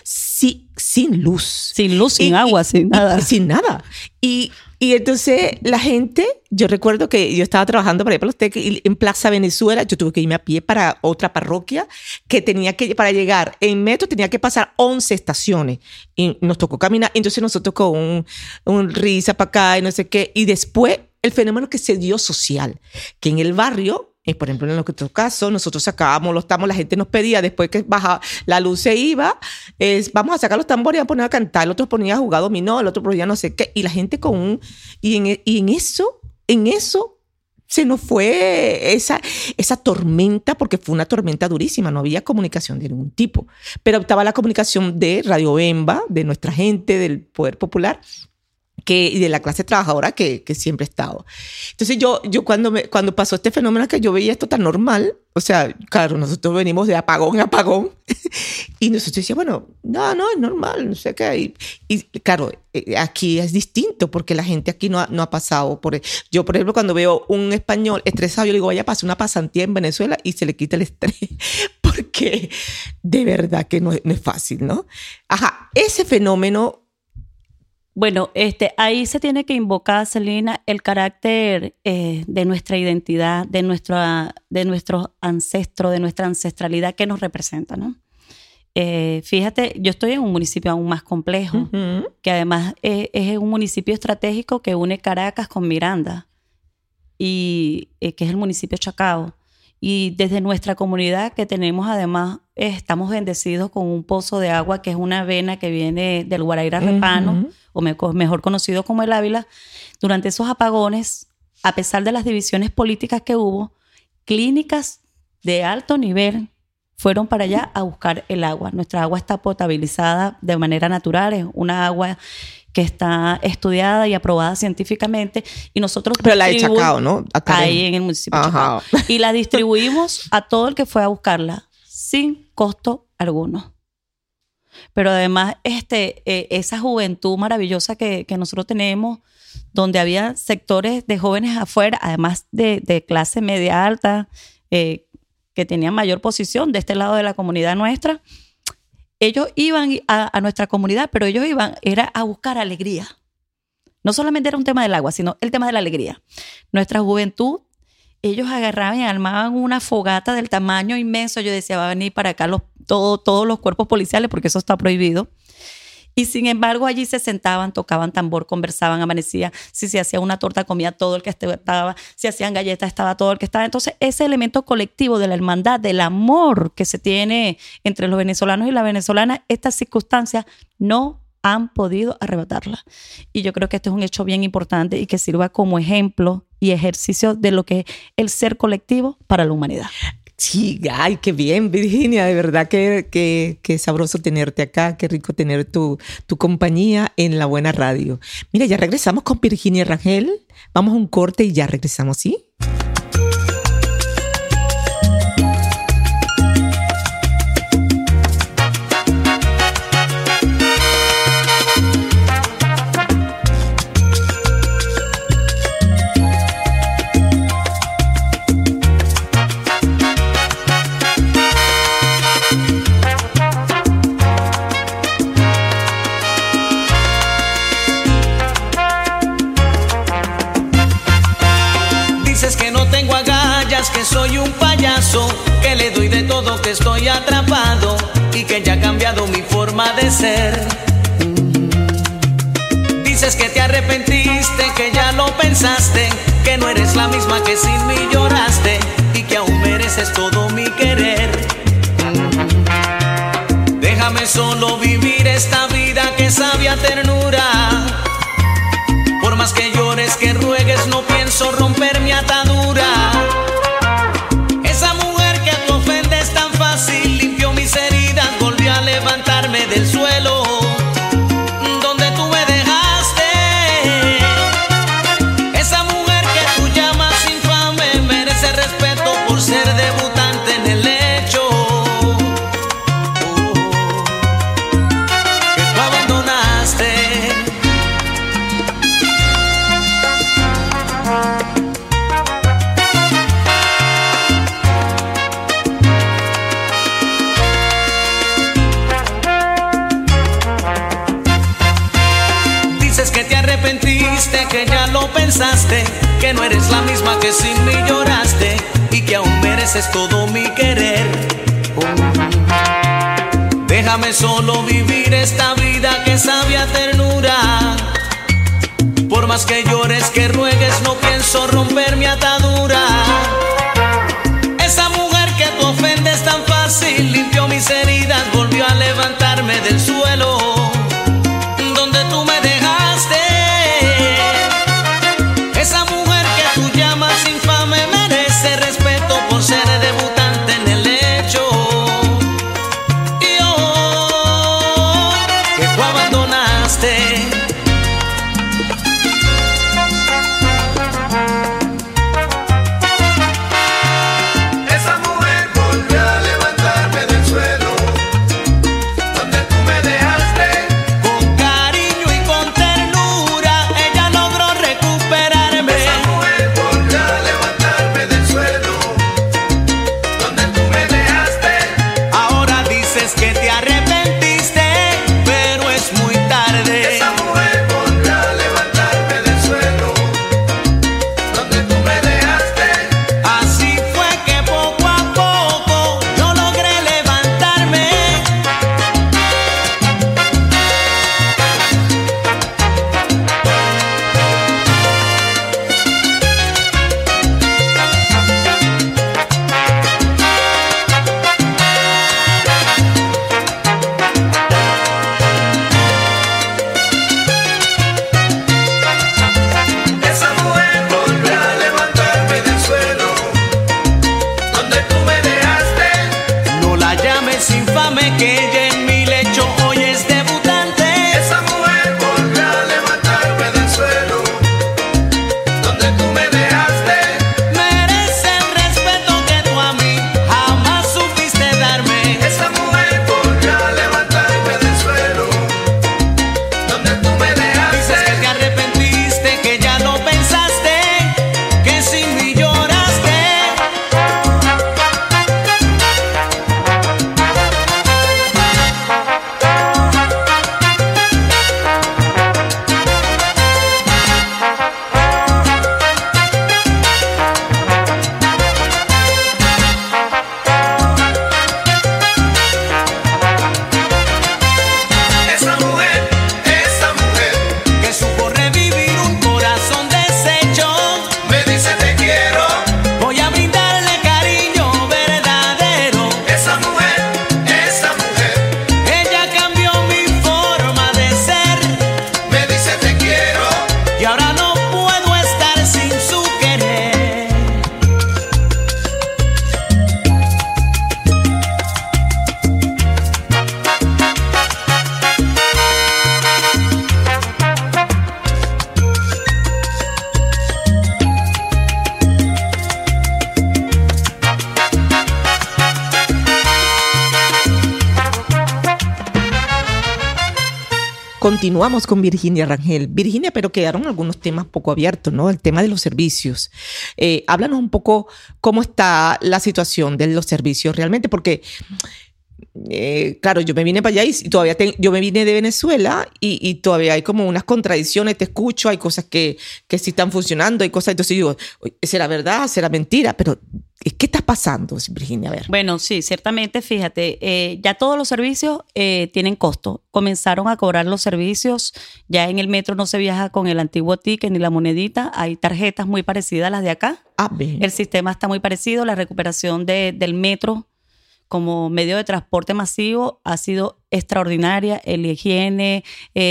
sin luz. Sin luz, sin agua, sin nada. Sin nada. Y entonces la gente, yo recuerdo que yo estaba trabajando para los TEC y en Plaza Venezuela, yo tuve que irme a pie para otra parroquia que para llegar en metro tenía que pasar 11 estaciones y nos tocó caminar. Entonces nosotros con un risa para acá y no sé qué. Y después el fenómeno que se dio social, que en el barrio, por ejemplo, en nuestro caso, nosotros sacábamos los tambores, la gente nos pedía, después que bajaba, la luz se iba, vamos a sacar los tambores y a poner a cantar. El otro ponía a jugar dominó, el otro ponía no sé qué. Y la gente y en eso se nos fue esa tormenta, porque fue una tormenta durísima, no había comunicación de ningún tipo. Pero estaba la comunicación de Radio Bemba, de nuestra gente, del Poder Popular, y de la clase trabajadora que siempre he estado. Entonces yo cuando pasó este fenómeno, que yo veía esto tan normal, o sea, claro, nosotros venimos de apagón a apagón y nosotros decíamos, bueno, no, es normal, no sé qué. Y claro, aquí es distinto porque la gente aquí no ha pasado por... Yo, por ejemplo, cuando veo un español estresado, yo le digo, vaya, pase una pasantía en Venezuela y se le quita el estrés porque de verdad que no es fácil, ¿no? Ajá, ese fenómeno... Bueno, ahí se tiene que invocar, Celina, el carácter de nuestra identidad, de nuestros ancestros, de nuestra ancestralidad que nos representa, ¿no? Fíjate, yo estoy en un municipio aún más complejo, que además es un municipio estratégico que une Caracas con Miranda, y que es el municipio Chacao. Y desde nuestra comunidad, que tenemos además, estamos bendecidos con un pozo de agua que es una vena que viene del Guaraíra Repano, o mejor conocido como el Ávila. Durante esos apagones, a pesar de las divisiones políticas que hubo, clínicas de alto nivel fueron para allá a buscar el agua. Nuestra agua está potabilizada de manera natural, es una agua que está estudiada y aprobada científicamente, y nosotros... Pero la de Chacao, ¿no? Ahí en el municipio de Chacao. Y la distribuimos a todo el que fue a buscarla, sin costo alguno. Pero además, esa juventud maravillosa que nosotros tenemos, donde había sectores de jóvenes afuera, además de clase media alta, que tenían mayor posición de este lado de la comunidad nuestra, ellos iban a nuestra comunidad, pero ellos era a buscar alegría. No solamente era un tema del agua, sino el tema de la alegría. Nuestra juventud, ellos agarraban y armaban una fogata del tamaño inmenso. Yo decía, va a venir para acá todos los cuerpos policiales, porque eso está prohibido. Y sin embargo, allí se sentaban, tocaban tambor, conversaban, amanecía. Si se hacía una torta, comía todo el que estaba. Si hacían galletas, estaba todo el que estaba. Entonces, ese elemento colectivo de la hermandad, del amor que se tiene entre los venezolanos y la venezolana, estas circunstancias no han podido arrebatarla. Y yo creo que este es un hecho bien importante y que sirva como ejemplo y ejercicio de lo que es el ser colectivo para la humanidad. Sí, ay, qué bien, Virginia, de verdad que sabroso tenerte acá, qué rico tener tu compañía en La Buena Radio. Mira, ya regresamos con Virginia Rangel, vamos a un corte y ya regresamos, ¿sí? ha cambiado mi forma de ser. Dices que te arrepentiste, que ya lo pensaste, que no eres la misma que sin mí lloraste y que aún mereces todo mi querer. Déjame solo vivir esta vida que sabe a ternura. Por más que llores, que ruegues, no pienso romper mi atadura. Esa mujer que te ofende es tan fácil, limpió mis heridas, volvió a levantarme del suelo donde tú me dejaste. Esa mujer que tú llamas infame merece respeto por ser debutante en el hecho que tú abandonaste. Que te arrepentiste, que ya lo pensaste, que no eres la misma que sin mí lloraste y que aún mereces todo mi querer. Déjame solo vivir esta vida que sabe a ternura. Por más que llores, que ruegues, no pienso romper mi atadura. Esa mujer que tú ofendes tan fácil, limpió mis heridas, volvió a levantarme del suelo donde tú me dejaste. Esa mujer que tú llamas infame merece respeto por ser debutante en el hecho. Y hoy que tú abandonaste. Esa mujer volvió a levantarme del suelo donde tú me dejaste. Con cariño y con ternura ella logró recuperarme. Esa mujer volvió a levantarme del suelo donde tú me dejaste. Ahora dices que te arrepentiste, pero es muy tarde. Esa mujer volvió a levantarme del suelo donde tú me dejaste. Así fue que poco a poco yo logré levantarme. Esa mujer volvió a levantarme del suelo donde tú me dejaste. No la llames infame, que ella en mi lecho hoy es debutante. Esa mujer volvió a levantarme del suelo donde tú me dejaste. Merece el respeto que tú a mí jamás supiste darme. Esa mujer volvió a levantarme del suelo donde tú me Dices que dejaste. te arrepentiste, que ya lo pensaste, que sin mí lloraste. Esa mujer Que supo revivir un corazón deshecho. me dice te quiero. Voy a brindarle cariño verdadero. Esa mujer Ella cambió mi forma de ser me dice te quiero. y ahora no puedo estar sin su querer. Continuamos con Virginia Rangel. Virginia, pero quedaron algunos temas poco abiertos, ¿no? El tema de los servicios. Háblanos un poco cómo está la situación de los servicios realmente, porque claro, yo me vine para allá y todavía yo me vine de Venezuela y todavía hay como unas contradicciones, te escucho, hay cosas que sí están funcionando, hay cosas, entonces digo, ¿será verdad? ¿Será mentira? Pero ¿qué está pasando, Virginia? A ver. Bueno, sí, ciertamente, fíjate, ya todos los servicios tienen costo. Comenzaron a cobrar los servicios, ya en el metro no se viaja con el antiguo ticket ni la monedita, hay tarjetas muy parecidas a las de acá. Bien. El sistema está muy parecido, la recuperación del metro como medio de transporte masivo ha sido extraordinaria, el higiene,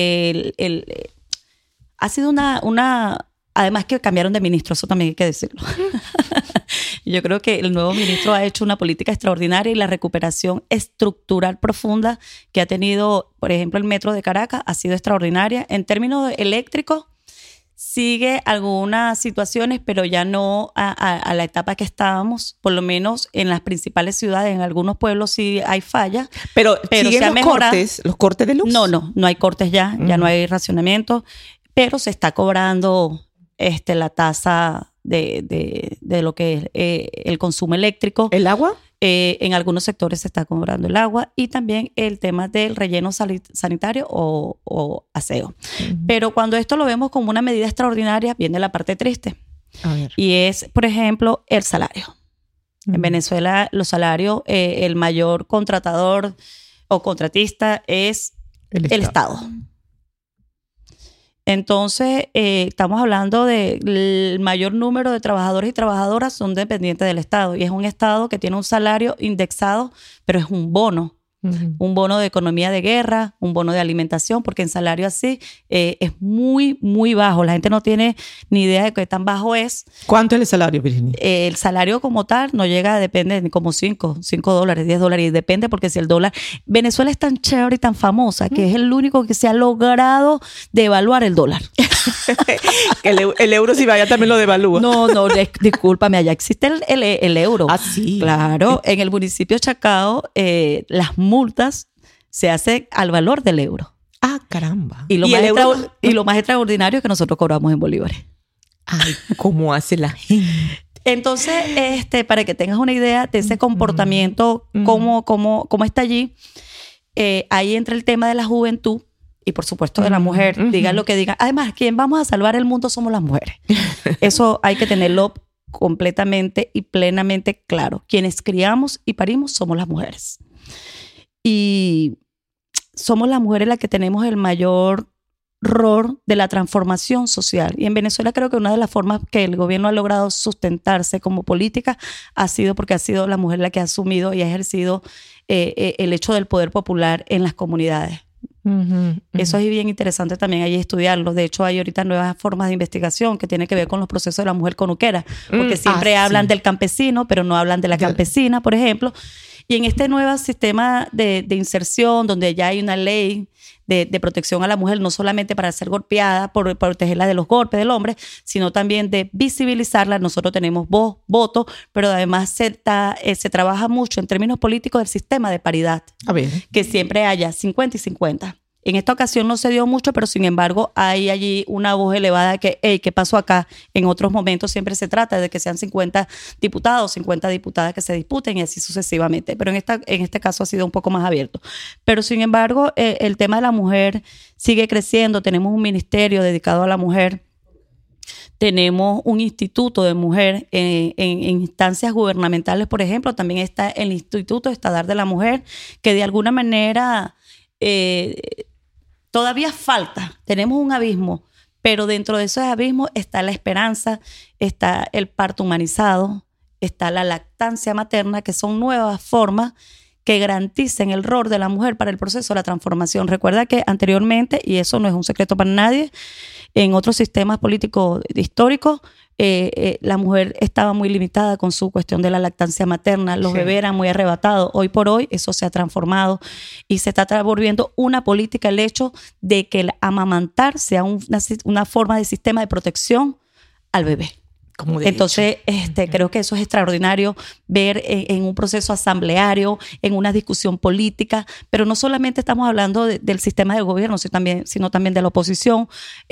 ha sido una además que cambiaron de ministro, eso también hay que decirlo. Yo creo que el nuevo ministro ha hecho una política extraordinaria y la recuperación estructural profunda que ha tenido, por ejemplo, el metro de Caracas ha sido extraordinaria. En términos eléctricos, sigue algunas situaciones, pero ya no a la etapa que estábamos, por lo menos en las principales ciudades, en algunos pueblos sí hay fallas. Pero se ha mejorado. ¿Los cortes de luz? No hay cortes ya no hay racionamiento, pero se está cobrando la tasa de lo que es el consumo eléctrico. ¿El agua? En algunos sectores se está cobrando el agua y también el tema del relleno sanitario o aseo. Pero cuando esto lo vemos como una medida extraordinaria, viene la parte triste. A ver. Y es, por ejemplo, el salario. En Venezuela, los salarios, el mayor contratador o contratista es el Estado. Entonces, estamos hablando del mayor número de trabajadores y trabajadoras son dependientes del Estado. Y es un Estado que tiene un salario indexado, pero es un bono. Un bono de economía de guerra, un bono de alimentación, porque en salario así es muy, muy bajo. La gente no tiene ni idea de qué tan bajo es. ¿Cuánto es el salario, Virginia? El salario como tal no llega, depende, como $5, $10, y depende porque si el dólar... Venezuela es tan chévere y tan famosa que es el único que se ha logrado devaluar el dólar. el euro, si vaya, también lo devalúa. No, discúlpame, allá existe el euro. Ah, sí. Claro, en el municipio de Chacao, las multas se hacen al valor del euro. Ah, caramba. Y lo más extraordinario es que nosotros cobramos en bolívares. Ay, ¿cómo hace la gente? Entonces, para que tengas una idea de ese comportamiento, cómo está allí, ahí entra el tema de la juventud y, por supuesto, de la mujer. Digan lo que digan. Además, quien vamos a salvar el mundo somos las mujeres. Eso hay que tenerlo completamente y plenamente claro. Quienes criamos y parimos somos las mujeres. Y somos las mujeres las que tenemos el mayor rol de la transformación social. Y en Venezuela creo que una de las formas que el gobierno ha logrado sustentarse como política ha sido porque ha sido la mujer la que ha asumido y ha ejercido el hecho del poder popular en las comunidades. Eso es bien interesante también ahí estudiarlo. De hecho, hay ahorita nuevas formas de investigación que tienen que ver con los procesos de la mujer conuquera, porque siempre hablan del campesino, pero no hablan de la campesina, por ejemplo. Y en este nuevo sistema de inserción, donde ya hay una ley de protección a la mujer, no solamente para ser golpeada, por protegerla de los golpes del hombre, sino también de visibilizarla. Nosotros tenemos voz, voto, pero además se trabaja mucho en términos políticos del sistema de paridad. A ver. Que siempre haya 50 y 50. En esta ocasión no se dio mucho, pero sin embargo hay allí una voz elevada de que, hey, ¿qué pasó acá? En otros momentos siempre se trata de que sean 50 diputados, 50 diputadas que se disputen y así sucesivamente. Pero en este caso ha sido un poco más abierto. Pero sin embargo, el tema de la mujer sigue creciendo. Tenemos un ministerio dedicado a la mujer. Tenemos un instituto de mujer en instancias gubernamentales, por ejemplo. También está el Instituto Estatal de la Mujer, que de alguna manera... todavía falta, tenemos un abismo, pero dentro de esos abismos está la esperanza, está el parto humanizado, está la lactancia materna, que son nuevas formas que garanticen el rol de la mujer para el proceso de la transformación. Recuerda que anteriormente, y eso no es un secreto para nadie, en otros sistemas políticos históricos, la mujer estaba muy limitada con su cuestión de la lactancia materna, los bebés eran muy arrebatados. Hoy por hoy eso se ha transformado y se está volviendo una política el hecho de que el amamantar sea una forma de sistema de protección al bebé. Entonces, creo que eso es extraordinario, ver en un proceso asambleario, en una discusión política, pero no solamente estamos hablando del sistema del gobierno, sino también de la oposición,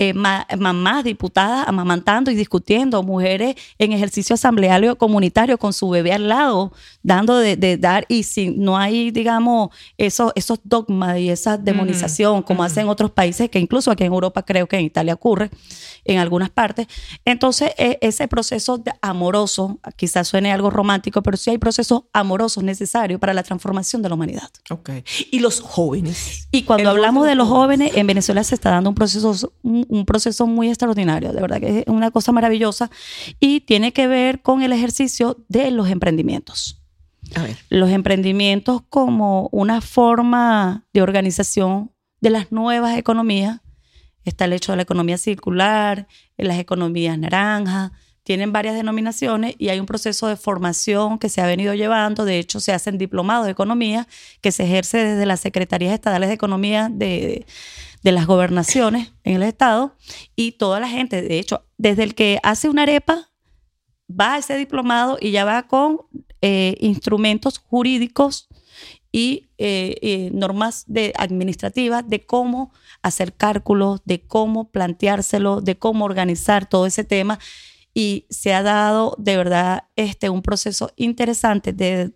mamás, diputadas amamantando y discutiendo, mujeres en ejercicio asambleario comunitario con su bebé al lado, dando de dar, y si no hay, digamos, esos dogmas y esa demonización como hacen otros países, que incluso aquí en Europa, creo que en Italia ocurre, en algunas partes. Entonces, ese proceso amoroso, quizás suene algo romántico, pero sí hay procesos amorosos necesarios para la transformación de la humanidad. Okay. ¿Y los jóvenes? Y cuando hablamos de los jóvenes, en Venezuela se está dando un proceso muy extraordinario, de verdad que es una cosa maravillosa, y tiene que ver con el ejercicio de los emprendimientos. A ver. Los emprendimientos como una forma de organización de las nuevas economías. Está el hecho de la economía circular, las economías naranjas, tienen varias denominaciones y hay un proceso de formación que se ha venido llevando. De hecho, se hacen diplomados de economía que se ejerce desde las secretarías estadales de economía de las gobernaciones en el estado, y toda la gente, de hecho, desde el que hace una arepa, va a ese diplomado y ya va con instrumentos jurídicos y normas administrativas de cómo hacer cálculos, de cómo planteárselo, de cómo organizar todo ese tema. Y se ha dado de verdad un proceso interesante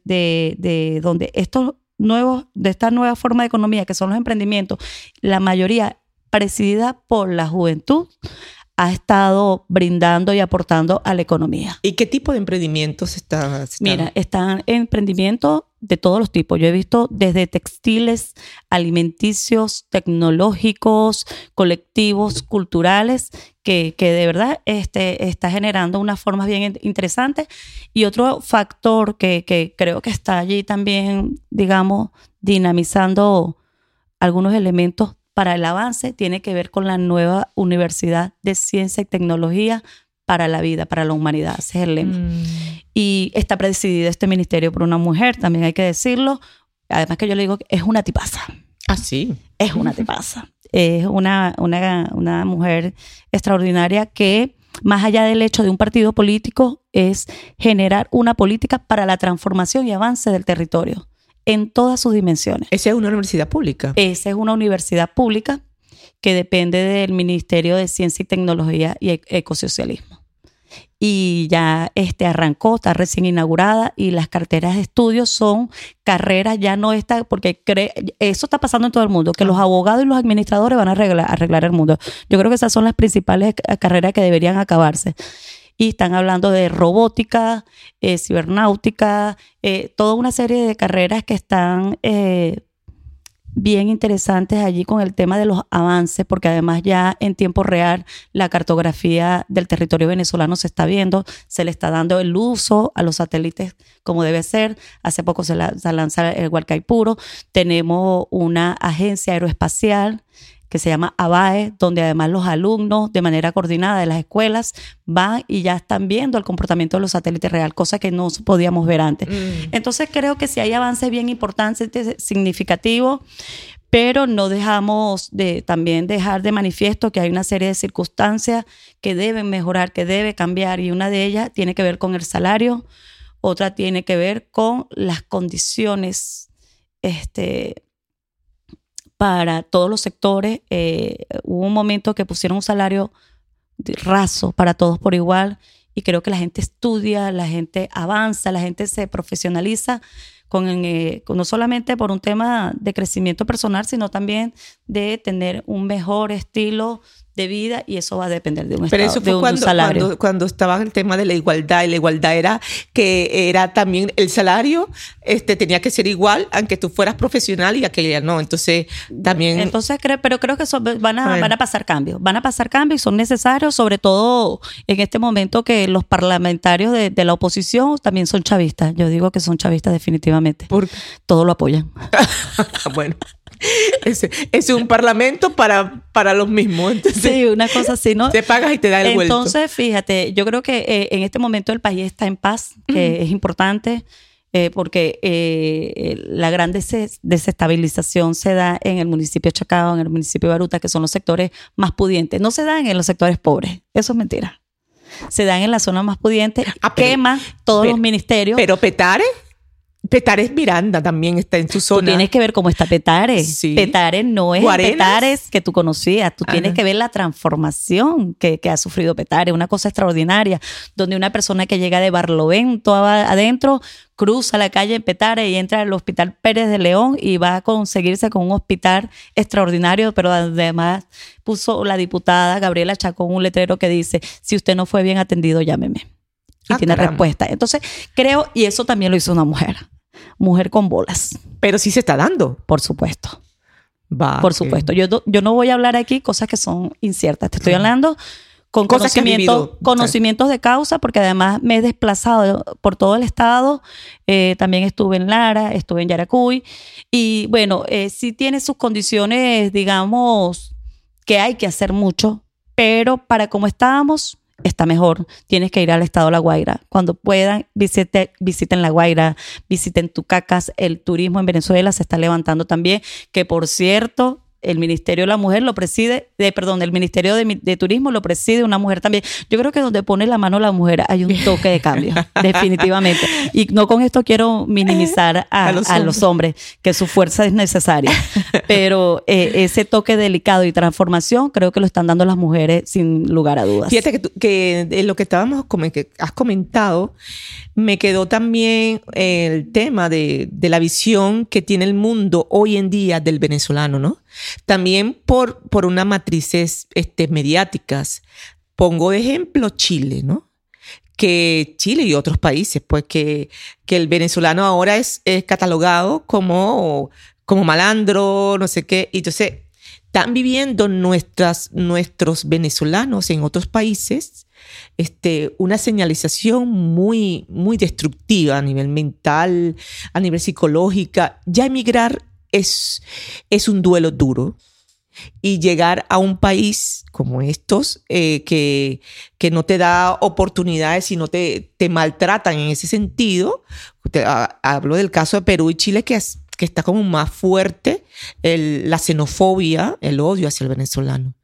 de donde de esta nueva forma de economía, que son los emprendimientos, la mayoría presidida por la juventud, ha estado brindando y aportando a la economía. ¿Y qué tipo de emprendimientos están? Mira, están emprendimientos de todos los tipos. Yo he visto desde textiles, alimenticios, tecnológicos, colectivos, culturales, que de verdad está generando unas formas bien interesantes. Y otro factor que creo que está allí también, digamos, dinamizando algunos elementos para el avance, tiene que ver con la nueva Universidad de Ciencia y Tecnología para la vida, para la humanidad. Ese es el lema. Y está presidido este ministerio por una mujer, también hay que decirlo. Además que yo le digo que es una tipaza. Ah, sí. Es una tipaza. Es una mujer extraordinaria que, más allá del hecho de un partido político, es generar una política para la transformación y avance del territorio en todas sus dimensiones. ¿Esa es una universidad pública? Esa es una universidad pública que depende del Ministerio de Ciencia y Tecnología y Ecosocialismo. Y ya arrancó, está recién inaugurada, y las carteras de estudios son carreras, ya no está, porque eso está pasando en todo el mundo, que los abogados y los administradores van a arreglar el mundo. Yo creo que esas son las principales carreras que deberían acabarse. Y están hablando de robótica, cibernáutica, toda una serie de carreras que están bien interesantes allí con el tema de los avances, porque además ya en tiempo real la cartografía del territorio venezolano se está viendo, se le está dando el uso a los satélites como debe ser. Hace poco se lanza el Hualcaipuro. Tenemos una agencia aeroespacial que se llama ABAE, donde además los alumnos de manera coordinada de las escuelas van y ya están viendo el comportamiento de los satélites real, cosa que no podíamos ver antes. Entonces creo que sí hay avances bien importantes, significativos, pero no dejamos también dejar de manifiesto que hay una serie de circunstancias que deben mejorar, que debe cambiar, y una de ellas tiene que ver con el salario, otra tiene que ver con las condiciones para todos los sectores. Hubo un momento que pusieron un salario raso para todos por igual, y creo que la gente estudia, la gente avanza, la gente se profesionaliza no solamente por un tema de crecimiento personal, sino también de tener un mejor estilo de vida, y eso va a depender de un Pero estado, eso fue un salario. cuando estaba el tema de la igualdad, y la igualdad era también el salario tenía que ser igual, aunque tú fueras profesional y aquella no. Entonces también... Pero creo que van a pasar cambios. Van a pasar cambios y son necesarios, sobre todo en este momento que los parlamentarios de la oposición también son chavistas. Yo digo que son chavistas definitivamente. Todo lo apoyan. Bueno. Es un parlamento para los mismos. Entonces, sí, una cosa así, ¿no? Te pagas y te da el vuelto. Entonces, fíjate, yo creo que en este momento el país está en paz, que es importante, porque la gran desestabilización se da en el municipio de Chacao, en el municipio de Baruta, que son los sectores más pudientes. No se dan en los sectores pobres. Eso es mentira. se dan en la zona más pudiente, Pero, quema todos los ministerios. Pero Petare Miranda también está en su zona. Tú tienes que ver cómo está Petare. Sí. Petare no es Guarenas. el Petare que tú conocías. Tú tienes Ajá. que ver la transformación que ha sufrido Petare. Una cosa extraordinaria, donde una persona que llega de Barlovento adentro cruza la calle en Petare y entra al Hospital Pérez de León y va a conseguirse con un hospital extraordinario, pero además puso la diputada Gabriela Chacón un letrero que dice: si usted no fue bien atendido, llámeme. Y tiene caramba. respuesta. Entonces, creo, y eso también lo hizo una mujer con bolas, Pero sí se está dando. por supuesto. Va, Por que- supuesto. Yo no voy a hablar aquí cosas que son inciertas. Te estoy hablando con Cosas que has vivido. conocimientos de causa, porque además me he desplazado por todo el estado. También estuve en Lara, estuve en Yaracuy. Y bueno, sí tiene sus condiciones, digamos, que hay que hacer mucho, pero para como estábamos, está mejor. Tienes que ir al estado de La Guaira. Cuando puedan, visiten La Guaira, visiten Tucacas. El turismo en Venezuela se está levantando también, que por cierto, el Ministerio de la Mujer lo preside, el Ministerio de Turismo lo preside una mujer también. Yo creo que donde pone la mano la mujer hay un toque de cambio, definitivamente. Y no con esto quiero minimizar a los hombres, que su fuerza es necesaria. Pero ese toque delicado y transformación creo que lo están dando las mujeres sin lugar a dudas. Fíjate que de lo que que has comentado, me quedó también el tema de la visión que tiene el mundo hoy en día del venezolano, ¿no? También por unas matrices mediáticas. Pongo de ejemplo Chile, ¿no? Que Chile y otros países, pues que el venezolano ahora es catalogado como malandro, no sé qué. Y entonces están viviendo nuestros venezolanos en otros países una señalización muy, muy destructiva a nivel mental, a nivel psicológica. Ya emigrar es un duelo duro. Y llegar a un país como estos que no te da oportunidades, sino te maltratan en ese sentido. Hablo del caso de Perú y Chile, que está como más fuerte la xenofobia, el odio hacia el venezolano.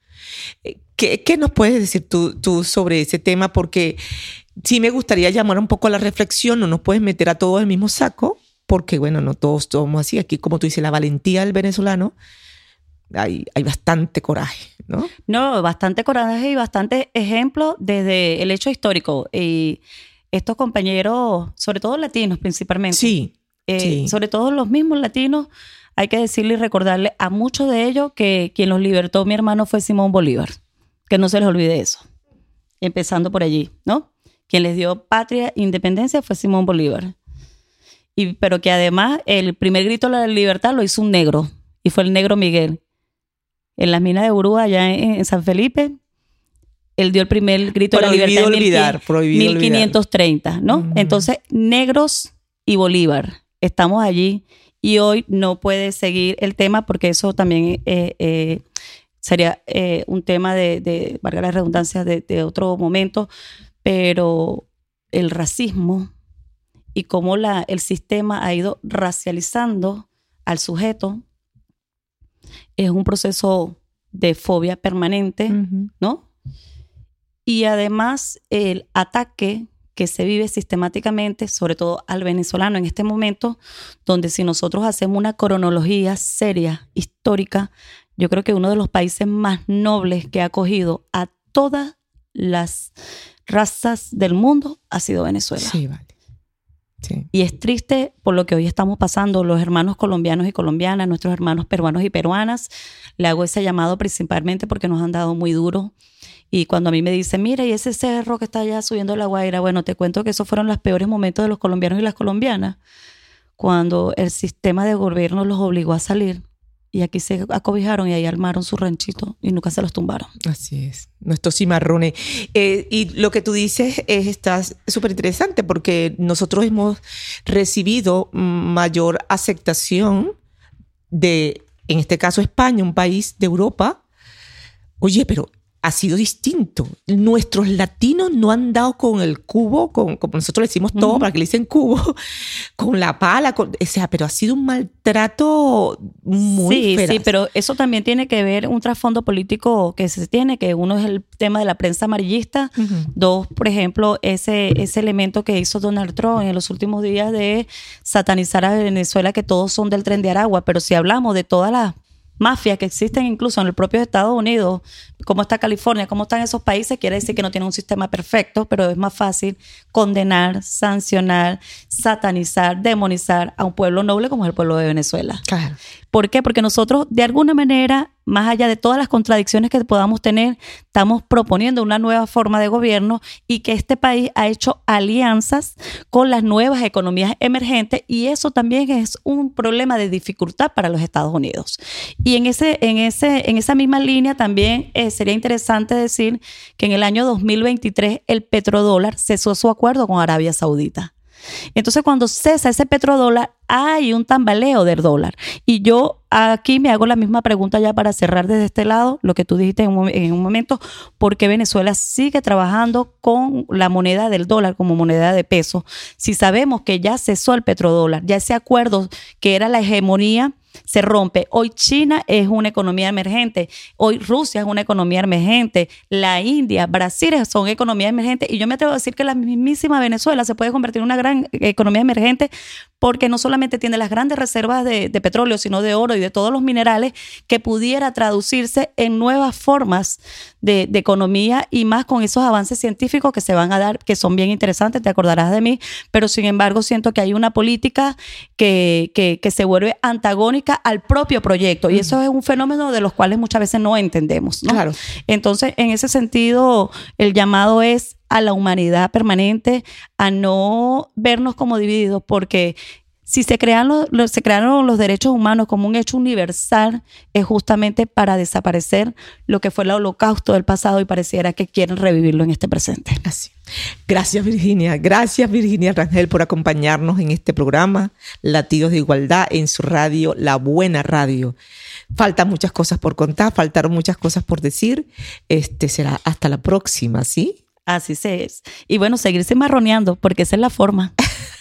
¿Qué nos puedes decir tú sobre ese tema? Porque sí me gustaría llamar un poco a la reflexión. No nos puedes meter a todos en el mismo saco, porque bueno, no todos somos así. Aquí, como tú dices, la valentía del venezolano, hay bastante coraje, ¿no? No, bastante coraje y bastante ejemplo desde el hecho histórico. Y estos compañeros, sobre todo latinos principalmente, Sí, sí. sobre todo los mismos latinos, hay que decirle y recordarle a muchos de ellos que quien los libertó, mi hermano, fue Simón Bolívar. Que no se les olvide eso. Empezando por allí, ¿no? Quien les dio patria e independencia fue Simón Bolívar. Pero que además el primer grito de la libertad lo hizo un negro, y fue el negro Miguel. En las minas de Urúa, allá en San Felipe, él dio el primer grito de la libertad en 1530, ¿no? Uh-huh. Entonces, negros y Bolívar, estamos allí, y hoy no puede seguir el tema, porque eso también sería un tema de valga la redundancia, de otro momento, pero el racismo y cómo el sistema ha ido racializando al sujeto es un proceso de fobia permanente, uh-huh, ¿no? Y además el ataque que se vive sistemáticamente, sobre todo al venezolano en este momento, donde si nosotros hacemos una cronología seria, histórica, yo creo que uno de los países más nobles que ha acogido a todas las razas del mundo ha sido Venezuela. Sí, vale. Sí. Y es triste por lo que hoy estamos pasando, los hermanos colombianos y colombianas, nuestros hermanos peruanos y peruanas. Le hago ese llamado principalmente porque nos han dado muy duro. Y cuando a mí me dicen, mira, y ese cerro que está allá subiendo La Guaira, bueno, te cuento que esos fueron los peores momentos de los colombianos y las colombianas, cuando el sistema de gobierno los obligó a salir. Y aquí se acobijaron y ahí armaron su ranchito y nunca se los tumbaron. Así es, nuestros cimarrones. Y lo que tú dices está súper interesante, porque nosotros hemos recibido mayor aceptación en este caso España, un país de Europa. Oye, pero ha sido distinto. Nuestros latinos no han dado con el cubo, como nosotros le decimos todo, para que le dicen cubo, con la pala, o sea, pero ha sido un maltrato muy feroz. Sí, pero eso también tiene que ver un trasfondo político que se tiene, que uno es el tema de la prensa amarillista, dos, por ejemplo, ese elemento que hizo Donald Trump en los últimos días de satanizar a Venezuela, que todos son del Tren de Aragua, pero si hablamos de todas las mafias que existen incluso en el propio Estados Unidos, como está California, como están esos países, quiere decir que no tienen un sistema perfecto, pero es más fácil condenar, sancionar, satanizar, demonizar a un pueblo noble como es el pueblo de Venezuela. Claro. ¿Por qué? Porque nosotros, de alguna manera, más allá de todas las contradicciones que podamos tener, estamos proponiendo una nueva forma de gobierno y que este país ha hecho alianzas con las nuevas economías emergentes, y eso también es un problema de dificultad para los Estados Unidos. Y en esa misma línea también sería interesante decir que en el año 2023 el petrodólar cesó su acuerdo con Arabia Saudita. Entonces, cuando cesa ese petrodólar, hay un tambaleo del dólar. Y yo aquí me hago la misma pregunta ya para cerrar desde este lado, lo que tú dijiste en un momento, ¿por qué Venezuela sigue trabajando con la moneda del dólar como moneda de peso? Si sabemos que ya cesó el petrodólar, ya ese acuerdo que era la hegemonía se rompe. Hoy China es una economía emergente, hoy Rusia es una economía emergente, la India, Brasil son economías emergentes, y yo me atrevo a decir que la mismísima Venezuela se puede convertir en una gran economía emergente, porque no solamente tiene las grandes reservas de petróleo, sino de oro y de todos los minerales, que pudiera traducirse en nuevas formas de economía, y más con esos avances científicos que se van a dar, que son bien interesantes, te acordarás de mí, pero sin embargo siento que hay una política que se vuelve antagónica al propio proyecto, y eso es un fenómeno de los cuales muchas veces no entendemos, ¿no? Claro. Entonces, en ese sentido, el llamado es a la humanidad permanente, a no vernos como divididos, porque si se crearon los derechos humanos como un hecho universal, es justamente para desaparecer lo que fue el holocausto del pasado, y pareciera que quieren revivirlo en este presente. Así. Gracias, Virginia. Gracias, Virginia Rangel, por acompañarnos en este programa Latidos de Igualdad en su radio, La Buena Radio. Faltan muchas cosas por contar, faltaron muchas cosas por decir. Será hasta la próxima, ¿sí? Así es. Y bueno, seguirse marroneando, porque esa es la forma.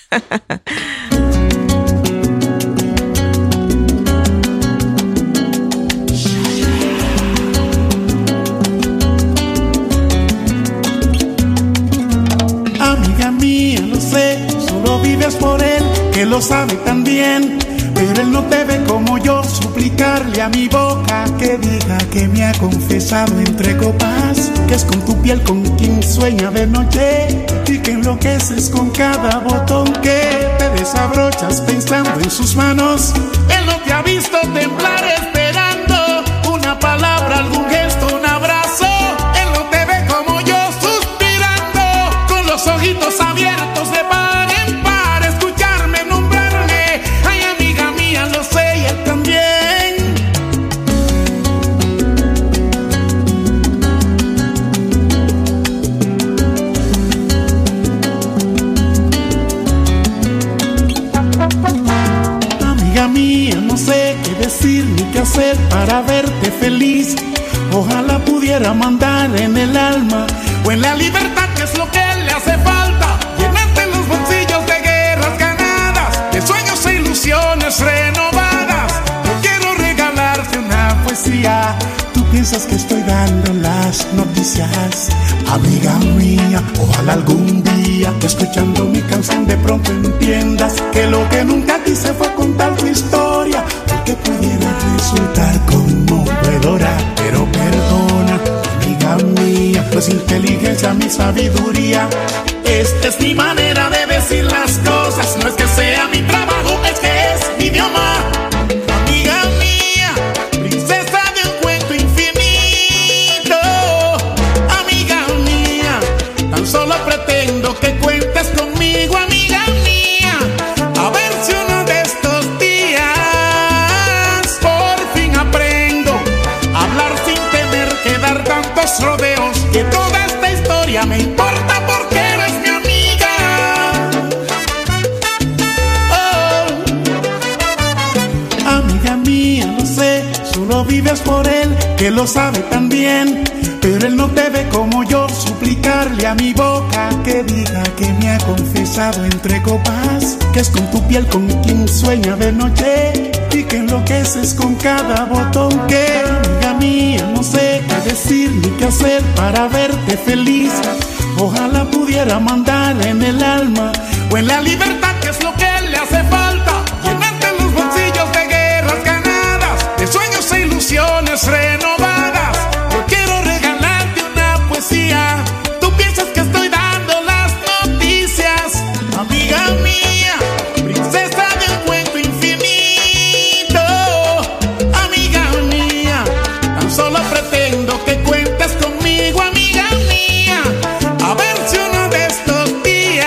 Amiga mía, lo sé, solo vives por él, que lo sabe tan bien. Pero él no te ve como yo, suplicarle a mi boca que diga que me ha confesado entre copas, que es con tu piel con quien sueña de noche, y que enloqueces con cada botón que te desabrochas pensando en sus manos. Él no te ha visto temblar esperando una palabra, algún gesto, un abrazo. Él no te ve como yo, suspirando con los ojitos abiertos de par en par, escucharme nombrarme. Ay, amiga mía, lo sé, y él también. Amiga mía, no sé qué decir ni qué hacer para verte feliz. Ojalá pudiera mandar en el alma o en la libertad, que es lo que le hace falta. Llenarte los bolsillos de guerras ganadas, de sueños e ilusiones renovadas. Yo quiero regalarte una poesía. Tú piensas que estoy dando las noticias. Amiga mía, ojalá algún día, escuchando mi canción, de pronto entiendas que lo que nunca quise fue contar tu historia, porque pudiera resultar conmovedora. Pero perdona, amiga mía, pues inteligencia, mi sabiduría. Esta es mi manera de decir las cosas. No es que sea mi trabajo, es que es mi idioma. Amiga mía, princesa de un cuento infinito. Amiga mía, tan solo pretendo que cuentes conmigo, amiga mía. A ver si uno de estos días por fin aprendo a hablar sin tener que dar tantos rodeos, que toda esta historia me importa porque eres mi amiga. Oh. vives por él, que lo sabe tan bien. Pero él no te ve como yo, suplicarle a mi boca que diga que me ha confesado entre copas, que es con tu piel con quien sueña de noche y que enloqueces con cada botón. Que, amiga mía, no sé qué decir ni qué hacer para verte feliz. Ojalá pudiera mandar en el alma o en la libertad, que es lo que le hace falta, llenarte los bolsillos de guerras ganadas, de sueños e ilusiones renovadas. Yo quiero regalarte una poesía. Tú piensas que estoy dando las noticias, amiga mía, princesa de un cuento infinito. Amiga mía, tan solo pretendo que cuentes conmigo, amiga mía. A ver si uno de estos días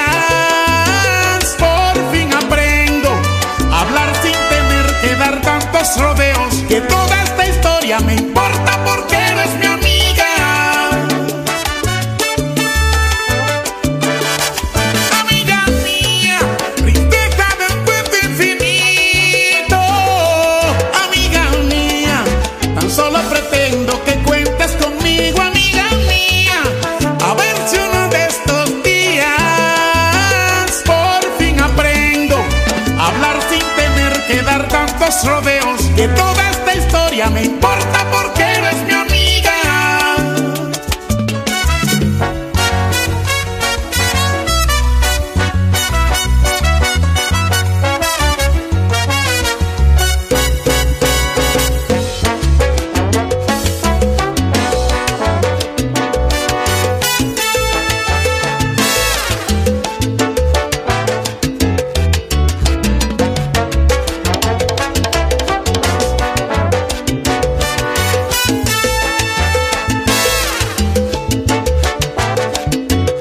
por fin aprendo a hablar sin tener que dar tantos rodeos, que toda esta historia me importa porque eres mi amiga. Amiga mía, princesa de un cuento infinito. Amiga mía, tan solo pretendo que cuentes conmigo, amiga mía. A ver si uno de estos días por fin aprendo a hablar sin tener que dar tantos rodeos, que toda esta historia me importa porque eres mi amiga.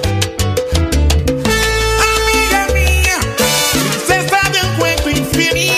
Amiga mía, princesa de un cuento infinito.